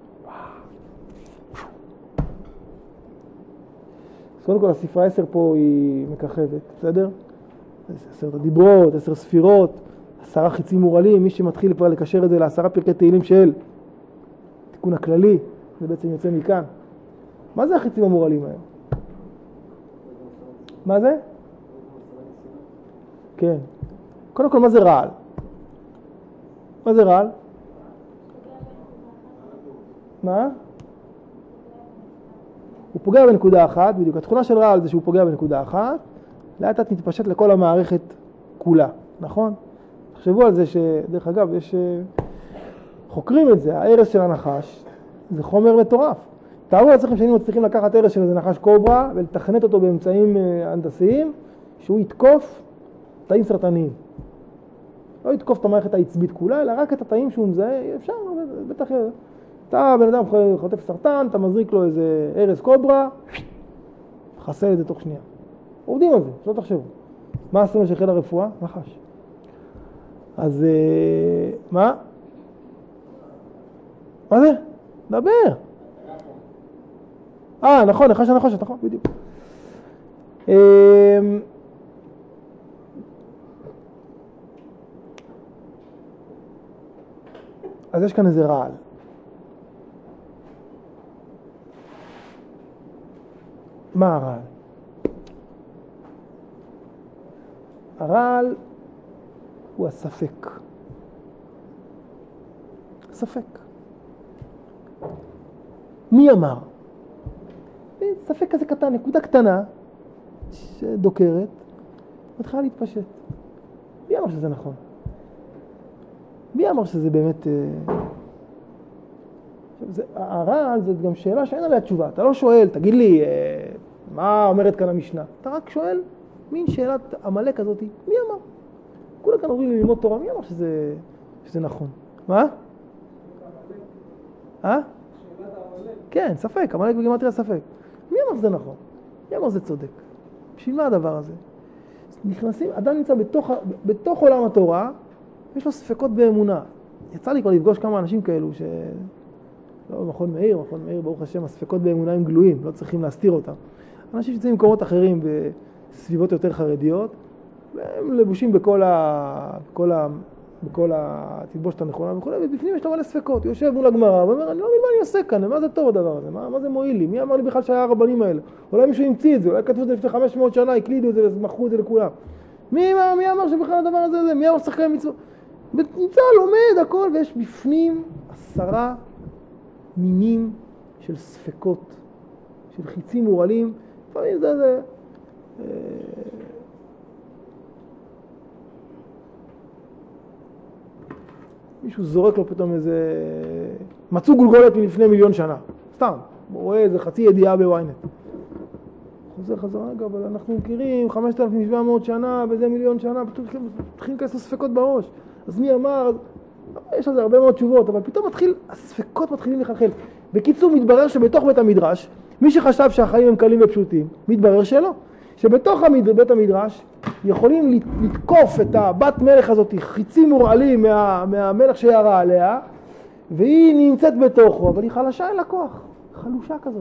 קודם כל הספרה 10 פה היא מככבת, בסדר? 10 הדיברות, 10 ספירות, 10 חיצים מורעלים, מי שמתחיל כבר לקשר את זה ל10 פרקי תהילים של תיקון הכללי, זה בעצם יוצא מכאן. מה זה החיצים המורעלים האלה? מה זה? כן. קודם כל, מה זה רעל? מה זה רעל? מה? הוא פוגע בנקודה אחת, בדיוק. התכונה של רעל זה שהוא פוגע בנקודה אחת, לאט לאט מתפשט לכל המערכת כולה, נכון? תחשבו על זה שדרך אגב, יש חוקרים את זה, הארס של הנחש, זה חומר מטורף. תארו לעצמכם שהיינו מצליחים לקחת ארס של איזה נחש קוברה ולתכנת אותו באמצעים הנדסיים, שהוא יתקוף תאים סרטניים. לא יתקוף את המערכת העצבית כולה, אלא רק את התאים שהוא מזהה, אפשר, בטח. אתה בן אדם חוטף סרטן, אתה מזריק לו איזה ארס קוברה, חסל את זה תוך שנייה. עובדים על זה, שלא תחשבו. מה הסמל של חיל הרפואה? נחש. אז מה? מה זה? דבר. נכון, נחש הנחושת, נכון, בדיוק. אז יש כאן איזה רעל. מה הרעל? הרעל הוא הספק. ספק. מי אמר? ספק כזה קטן, נקודה קטנה שדוקרת, מתחילה להתפשט. מי אמר שזה נכון? מי אמר שזה באמת... הרעל זה גם שאלה שאין עליה תשובה. אתה לא שואל, תגיד לי, מה אומרת כאן המשנה? אתה רק שואל, מין שאלת עמלק הזאת, מי אמר? כולם כאן אומרים ללמוד תורה, מי אמר שזה נכון? מה? כן, ספק, עמלק בגימטריה ספק. מי אמר שזה נכון? מי אמר שזה צודק? בשביל מה הדבר הזה? נכנסים, אדם נמצא בתוך עולם התורה, יש לו ספקות באמונה. יצא לי כבר לפגוש כמה אנשים כאלו לא, מכון מאיר, ברוך השם, הספקות באמונה הם גלויים, לא צריכים להסתיר אותם. אנשים שיוצאים במקומות אחרים בסביבות יותר חרדיות, והם לבושים בכל התלבושת הנכונה וכו', ובפנים יש לו מלא ספקות. הוא יושב מול הגמרא ואומר, אני לא מבין מה אני עושה כאן, מה זה טוב הדבר הזה? מה זה מועיל לי? מי אמר לי בכלל שהיה הרבנים האלה? אולי מישהו המציא את זה, אולי כתבו את זה לפני 500 שנה, הקלידו את זה ומכרו את זה לכולם. מי אמר שבכלל הדבר הזה? מי אמר שצריך לקיים מצוות? נמצא, לומד, הכל, ויש בפנים 10 מינים של ספקות, של חיצים מורלים. לפעמים זה מישהו זורק לו פתאום איזה... מצאו גולגולת מלפני 1,000,000 שנה. סתם, הוא רואה איזה חצי ידיעה בוויינט. חוזר חזרה, אגב, אבל אנחנו מכירים 5,700 שנה וזה 1,000,000 שנה, פתאום מתחילים כאלה ספקות בראש. אז מי אמר? יש לזה הרבה מאוד תשובות, אבל פתאום הספקות מתחילים לחלחל. בקיצור, מתברר שבתוך בית המדרש, מי שחשב שהחיים הם קלים ופשוטים, מתברר שלא. שבתוך בית המדרש יכולים לתקוף את הבת מלך הזאת, חיצים מורעלים מהמלך שירה עליה, והיא נמצאת בתוכו, אבל היא חלשה אל הכוח, חלושה כזאת.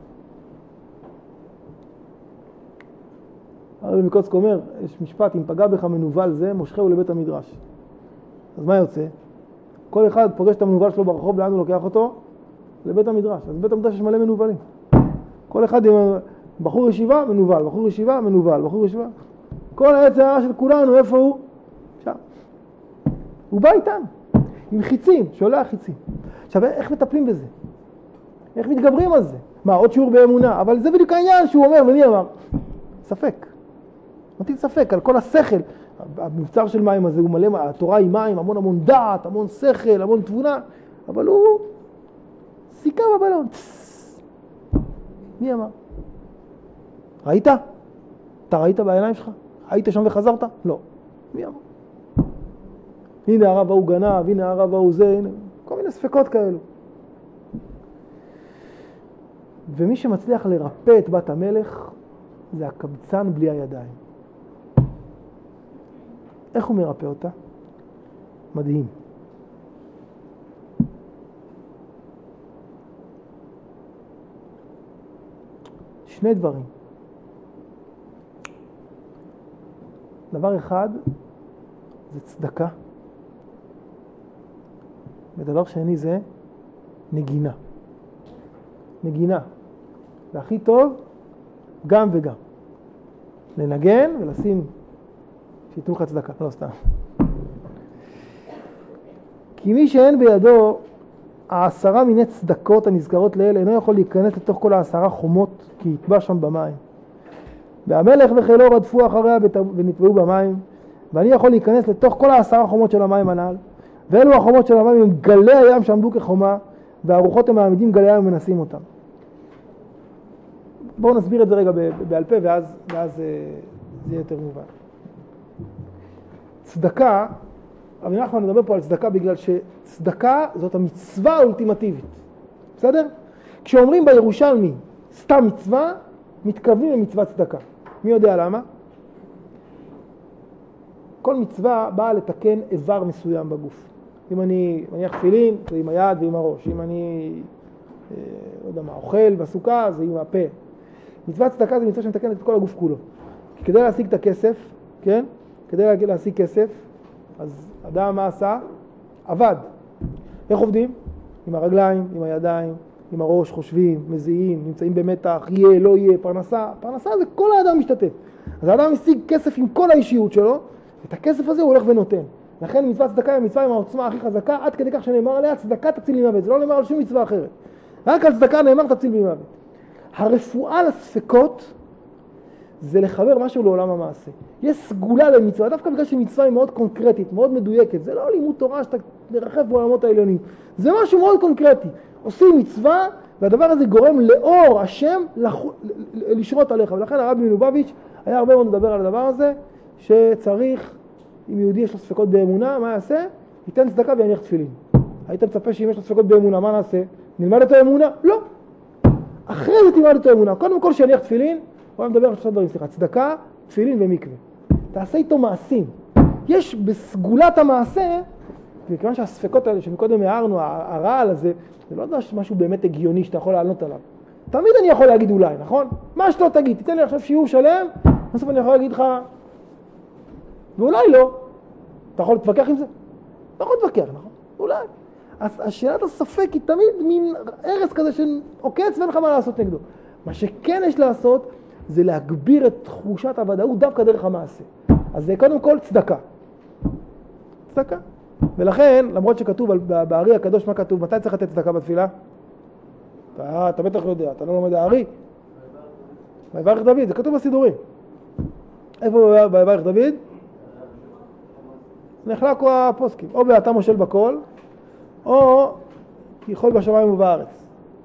הרב מקוצק אומר, יש משפט, אם פגע בך מנוול זה, מושכהו לבית המדרש. אז מה יוצא? כל אחד פוגש את המנוול שלו ברחוב, לאן הוא לוקח אותו? לבית המדרש. אז בבית המדרש יש מלא מנוולים. כל אחד עם בחור ישיבה, מנוול, בחור ישיבה, מנוול, בחור ישיבה. כל העץ הרע של כולנו, איפה הוא? שם. הוא בא איתם, עם חיצים, שולח חיצים. עכשיו, איך מטפלים בזה? איך מתגברים על זה? מה, עוד שיעור באמונה? אבל זה בדיוק העניין שהוא אומר, ומי אמר? ספק. מטיל ספק על כל השכל. המבצר של מים הזה הוא מלא, התורה היא מים, המון דעת, המון שכל, המון תבונה, אבל הוא סיכה בבלון. מי אמר? ראית? אתה ראית בעיניים שלך? היית שם וחזרת? לא. מי אמר? הנה הרב ההוא גנב, הנה הרב ההוא זה, הנה, כל מיני ספקות כאלו. ומי שמצליח לרפא את בת המלך, זה הקבצן בלי הידיים. איך הוא מרפא אותה? מדהים. שני דברים. דבר אחד זה צדקה, ודבר שני זה נגינה. נגינה. זה הכי טוב גם וגם. לנגן ולשים, שיתנו לך צדקה, לא סתם. כי מי שאין בידו 10 מיני צדקות הנזכרות לאל, אינו יכול להיכנס לתוך כל 10 חומות, כי יטבע שם במים. והמלך וחילו רדפו אחריה ונטבעו במים, ואני יכול להיכנס לתוך כל 10 חומות של המים הנ"ל, ואלו החומות של המים הם גלי הים שעמדו כחומה, והרוחות הם מעמידים גלי הים ומנסים אותם. בואו נסביר את זה רגע בעל פה, ואז זה יהיה יותר מובן. צדקה, אבל אנחנו נדבר פה על צדקה בגלל שצדקה זאת המצווה האולטימטיבית. בסדר? כשאומרים בירושלמי סתם מצווה, מתכוונים למצוות צדקה. מי יודע למה? כל מצווה באה לתקן איבר מסוים בגוף. אם אני מניח תפילין, זה עם היד ועם הראש. אם אני לא יודע מה, אוכל בסוכה, זה עם הפה. מצוות צדקה זה מצווה שמתקנת את כל הגוף כולו. כדי להשיג את הכסף, כן? כדי להשיג כסף, אז אדם מה עשה? עבד. איך עובדים? עם הרגליים, עם הידיים, עם הראש, חושבים, מזיעים, נמצאים במתח, יהיה, לא יהיה, פרנסה. פרנסה זה כל האדם משתתף. אז האדם משיג כסף עם כל האישיות שלו, את הכסף הזה הוא הולך ונותן. לכן מצוות צדקה היא מצווה עם העוצמה הכי חזקה, עד כדי כך שנאמר עליה, צדקה תציל ממוות. זה לא נאמר על שום מצווה אחרת. רק על צדקה נאמר תציל ממוות. הרפואה לספקות זה לחבר משהו לעולם המעשה. יש סגולה למצווה, דווקא בגלל שמצווה היא מאוד קונקרטית, מאוד מדויקת. זה לא לימוד תורה שאתה מרחף בעולמות העליונים. זה משהו מאוד קונקרטי. עושים מצווה, והדבר הזה גורם לאור השם לשרות עליך. ולכן הרבי מלובביץ' היה הרבה מאוד לדבר על הדבר הזה, שצריך, אם יהודי יש לו ספקות באמונה, מה יעשה? ייתן צדקה ויניח תפילין. היית מצפה שאם יש לו ספקות באמונה, מה נעשה? נלמד את האמונה? לא. אחרי זה תלמד את האמונה. קודם כל שיניח תפילין, הוא היה מדבר על שלושה דברים, סליחה, צדקה, תפילין ומקווה. תעשה איתו מעשים. יש בסגולת המעשה, וכיוון שהספקות האלה שמקודם הערנו, הרעל הזה, זה לא יודע משהו באמת הגיוני שאתה יכול לענות עליו. תמיד אני יכול להגיד אולי, נכון? מה שאתה תגיד, תיתן לי עכשיו שיעור שלם, בסוף אני יכול להגיד לך, ואולי לא. אתה יכול להתווכח עם זה? אתה יכול להתווכח, נכון? אולי. אז השאלת הספק היא תמיד מין ערס כזה שעוקץ ואין לך מה לעשות נגדו. מה שכן יש לעשות, זה להגביר את תחושת הוודאות דווקא דרך המעשה. אז זה קודם כל צדקה. צדקה. ולכן, למרות שכתוב בארי הקדוש, מה כתוב? מתי צריך לתת צדקה בתפילה? אתה בטח לא יודע, אתה לא לומד הארי? ויברך דוד, זה כתוב בסידורים. איפה ויברך דוד? נחלקו הפוסקים, או ואתה מושל בכל, או יכול בשמיים ובארץ.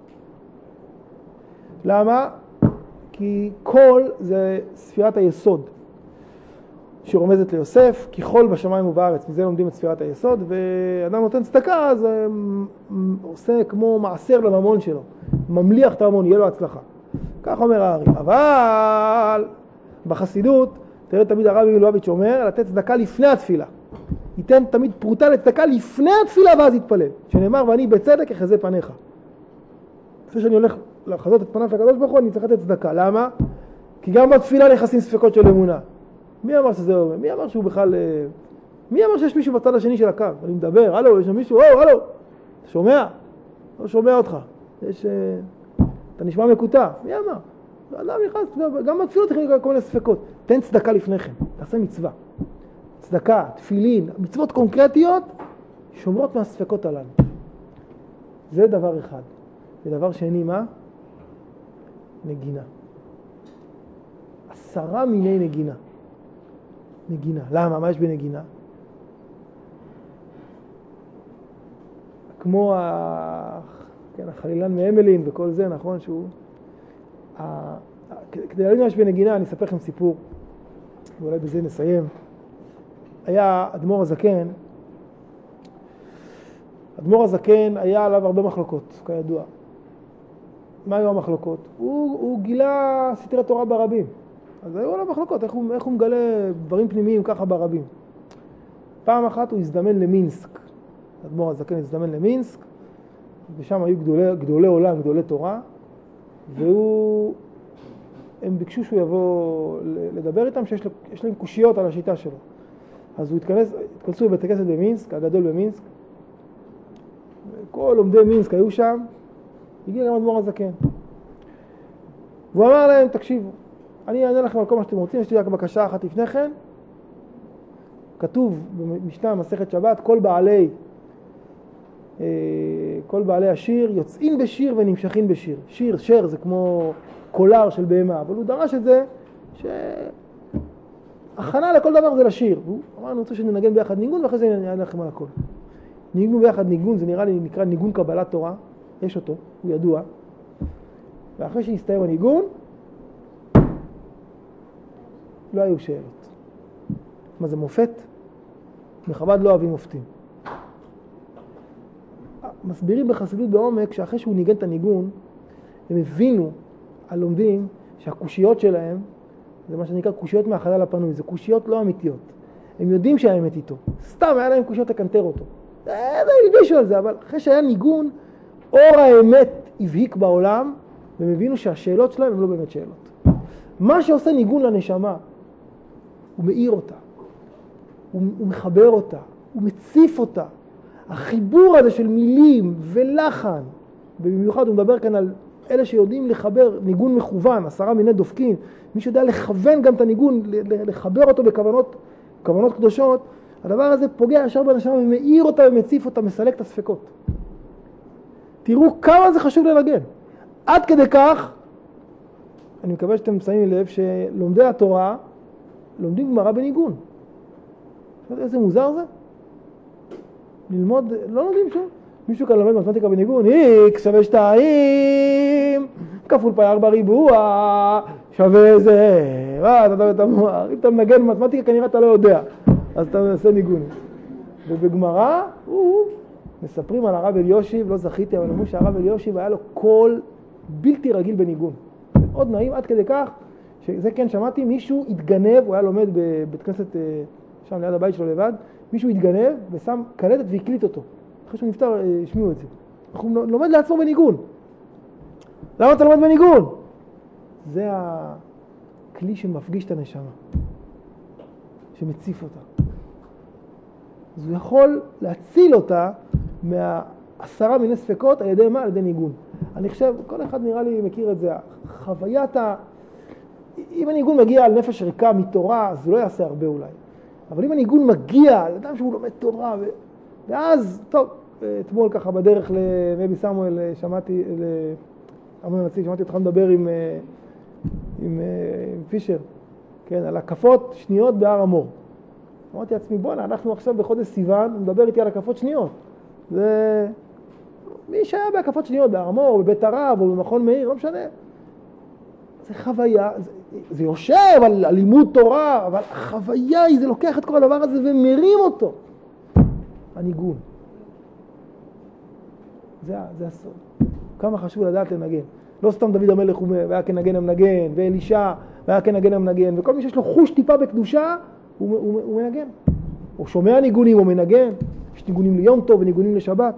למה? כי כל זה ספירת היסוד שרומזת ליוסף, כי חול בשמיים ובארץ, מזה לומדים את ספירת היסוד, ואדם נותן צדקה, אז עושה כמו מעשר לממון שלו, ממליח את הממון, יהיה לו הצלחה. כך אומר הארי. אבל בחסידות, תראה תמיד הרבי מלובביץ' אומר, לתת צדקה לפני התפילה. ייתן תמיד פרוטה לצדקה לפני התפילה ואז יתפלל. שנאמר, ואני בצדק אחזה פניך. לפני שאני הולך לחזות את פניו של הקדוש ברוך הוא, אני צריך לתת צדקה. למה? כי גם בתפילה נכנסים ספקות של אמונה. מי אמר שזה אומר? מי אמר שהוא בכלל... מי אמר שיש מישהו בצד השני של הקו? אני מדבר, הלו, יש שם מישהו, הלו, אתה שומע? לא שומע אותך. יש... אתה נשמע מקוטע. מי אמר? אדם נכנס, גם בתפילות יכולים כל מיני ספקות. תן צדקה לפניכם, תעשה מצווה. צדקה, תפילין, מצוות קונקרטיות, שומרות מהספקות הללו. זה דבר אחד. ודבר שני, מה? נגינה. 10 מיני נגינה. נגינה. למה? מה יש בנגינה? כמו החלילן מאמלין וכל זה, נכון? שהוא... כדי להבין מה יש בנגינה, אני אספר לכם סיפור, ואולי בזה נסיים. היה אדמו"ר הזקן, אדמו"ר הזקן היה עליו הרבה מחלוקות, כידוע. מה היו המחלוקות? הוא גילה סתרי תורה ברבים. אז היו עליו מחלוקות, איך הוא מגלה דברים פנימיים ככה ברבים. פעם אחת הוא הזדמן למינסק, אדמו"ר הזקן הזדמן למינסק, ושם היו גדולי עולם, גדולי תורה, הם ביקשו שהוא יבוא לדבר איתם, שיש להם קושיות על השיטה שלו. אז התכנסו בבית הכנסת במינסק, הגדול במינסק, כל לומדי מינסק היו שם, הגיע גם אדמו"ר הזקן. והוא אמר להם, תקשיבו, אני אענה לכם על כל מה שאתם רוצים, יש לי רק בקשה אחת לפני כן. כתוב במשנה מסכת שבת, כל בעלי השיר יוצאים בשיר ונמשכים בשיר. שיר זה כמו קולר של בהמה, אבל הוא דרש את זה הכנה לכל דבר זה לשיר. והוא אמר, אני רוצה שננגן ביחד ניגון, ואחרי זה אני אענה לכם על הכל. ניגנו ביחד ניגון, זה נראה לי נקרא ניגון קבלת תורה, יש אותו, הוא ידוע. ואחרי שהסתיים הניגון, לא היו שאלות. מה זה מופת? בחב"ד לא אוהבים מופתים. מסבירים בחסידות בעומק שאחרי שהוא ניגן את הניגון, הם הבינו, הלומדים, שהקושיות שלהם, זה מה שנקרא קושיות מהחלל הפנוי, זה קושיות לא אמיתיות. הם יודעים שהאמת איתו. סתם היה להם קושיות לקנטר אותו. זה הלבישו על זה, אבל אחרי שהיה ניגון, אור האמת הבהיק בעולם, והם הבינו שהשאלות שלהם הן לא באמת שאלות. מה שעושה ניגון לנשמה, הוא מאיר אותה, הוא מחבר אותה, הוא מציף אותה. החיבור הזה של מילים ולחן ובמיוחד הוא מדבר כאן על אלה שיודעים לחבר ניגון מכוון, 10 מיני דופקים, מי שיודע לכוון גם את הניגון, לחבר אותו בכוונות קדושות, הדבר הזה פוגע ישר בנשמה ומאיר אותה ומציף אותה, מסלק את הספקות. תראו כמה זה חשוב לנגן. עד כדי כך, אני מקווה שאתם שמים לב שלומדי התורה לומדים גמרא בניגון. איזה מוזר זה? ללמוד, לא לומדים שום. מישהו כאן לומד מתמטיקה בניגון, x שווה 2, כפול פי 4 ריבוע, שווה זה, אם אתה מנגן במתמטיקה כנראה אתה לא יודע, אז אתה עושה ניגון. ובגמרא, מספרים על הרב אליושיב, לא זכיתי, אבל אמרו שהרב אליושיב היה לו קול בלתי רגיל בניגון. מאוד נעים, עד כדי כך, שזה כן שמעתי, מישהו התגנב, הוא היה לומד בבית כנסת שם ליד הבית שלו לבד, מישהו התגנב ושם קלטת והקליט אותו. אחרי שהוא נפטר, השמיעו את זה. הוא לומד לעצמו בניגון. למה אתה לומד בניגון? זה הכלי שמפגיש את הנשמה, שמציף אותה. אז הוא יכול להציל אותה מה10 מיני ספקות על ידי מה? על ידי ניגון. אני חושב, כל אחד נראה לי מכיר את זה, חוויית אם הניגון מגיע על נפש ריקה מתורה, אז זה לא יעשה הרבה אולי. אבל אם הניגון מגיע על אדם שהוא לומד תורה, ואז, טוב, אתמול ככה בדרך לנבי סמואל שמעתי אותך מדבר עם פישר, כן, על הקפות שניות בהר המור. אמרתי לעצמי, בוא'נה, אנחנו עכשיו בחודש סיוון, הוא מדבר איתי על הקפות שניות. זה מי שהיה בהקפות שניות בהר המור, בבית הרב או במכון מאיר, לא משנה. זה חוויה, זה יושב על לימוד תורה, אבל החוויה היא, זה לוקח את כל הדבר הזה ומרים אותו. הניגון. זה הסוד. כמה חשוב לדעת לנגן. לא סתם דוד המלך הוא והיה כנגן המנגן, ואלישע והיה כנגן המנגן, וכל מי שיש לו חוש טיפה בקדושה, הוא מנגן. הוא שומע ניגונים, הוא מנגן. יש ניגונים ליום טוב וניגונים לשבת.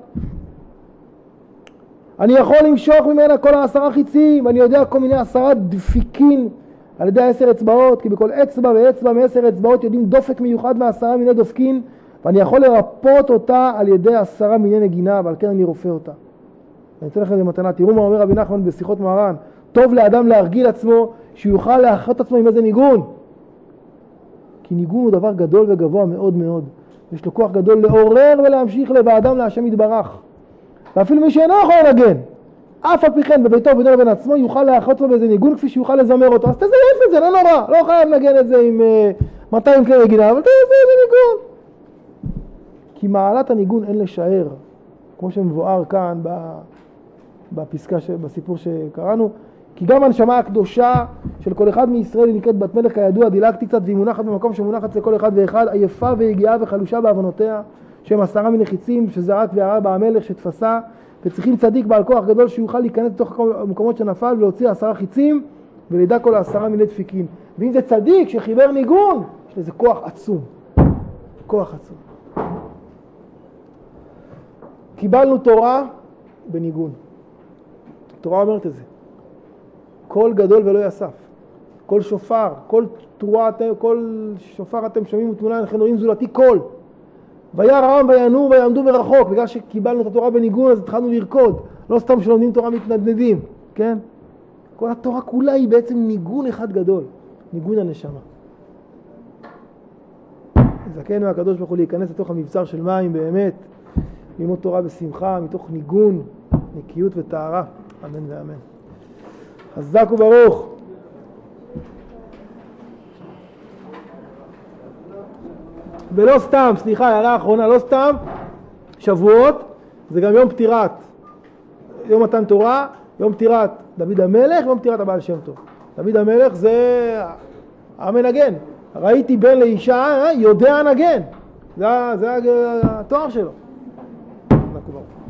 אני יכול למשוך ממנה כל 10 חיצים, אני יודע כל מיני 10 דפיקין על ידי 10 אצבעות, כי בכל אצבע ואצבע מ10 אצבעות יודעים דופק מיוחד מ10 מיני דופקין, ואני יכול לרפות אותה על ידי 10 מיני נגינה, ועל כן אני רופא אותה. אני אתן לכם במתנה, תראו מה אומר רבי נחמן בשיחות מוהר"ן, טוב לאדם להרגיל עצמו, שיוכל לאחת עצמו עם איזה ניגון. כי ניגון הוא דבר גדול וגבוה מאוד מאוד. יש לו כוח גדול לעורר ולהמשיך לבאדם להשם יתברך. ואפילו מי שאינו יכול לנגן, אף על פי כן בביתו ובינו לבין עצמו, יוכל לאחת לו באיזה ניגון כפי שיוכל לזמר אותו. אז תזייף את זה, לא נורא. לא חייב לנגן את זה עם 200 כלי נגינה, אבל תזייף את זה ניגון. כי מעלת הניגון אין לשער, כמו שמבואר כאן בפסקה, בסיפור שקראנו, כי גם הנשמה הקדושה של כל אחד מישראל היא נקראת בת מלך כידוע, דילגתי קצת והיא מונחת במקום שמונחת לכל אחד ואחד, עייפה והגיעה וחלושה בעוונותיה, שהם 10 מיני חיצים שזרק והרע בה המלך שתפסה, וצריכים צדיק בעל כוח גדול שיוכל להיכנס לתוך המקומות שנפל ולהוציא 10 חיצים ולידע כל 10 מיני דפיקין. ואם זה צדיק שחיבר ניגון, יש לזה כוח עצום. כוח עצום. קיבלנו תורה בניגון. התורה אומרת את זה. קול גדול ולא יסף. כל שופר, כל תרועה, כל שופר אתם שומעים ותמונה, לכן רואים זולתי קול. וירא העם וינועו ויעמדו מרחוק. בגלל שקיבלנו את התורה בניגון, אז התחלנו לרקוד. לא סתם שלומדים תורה מתנדנדים, כן? כל התורה כולה היא בעצם ניגון אחד גדול. ניגון הנשמה. זכנו הקדוש ברוך הוא להיכנס לתוך המבצר של מים באמת. ללמוד תורה בשמחה, מתוך ניגון, נקיות וטהרה. אמן ואמן. חזק וברוך. ולא סתם, סליחה, הערה האחרונה, לא סתם, שבועות, זה גם יום פטירת, יום מתן תורה, יום פטירת דוד המלך, יום פטירת הבעל שם טוב. דוד המלך זה המנגן. ראיתי בן לאישה, יודע נגן. זה התואר שלו. חזק וברוך.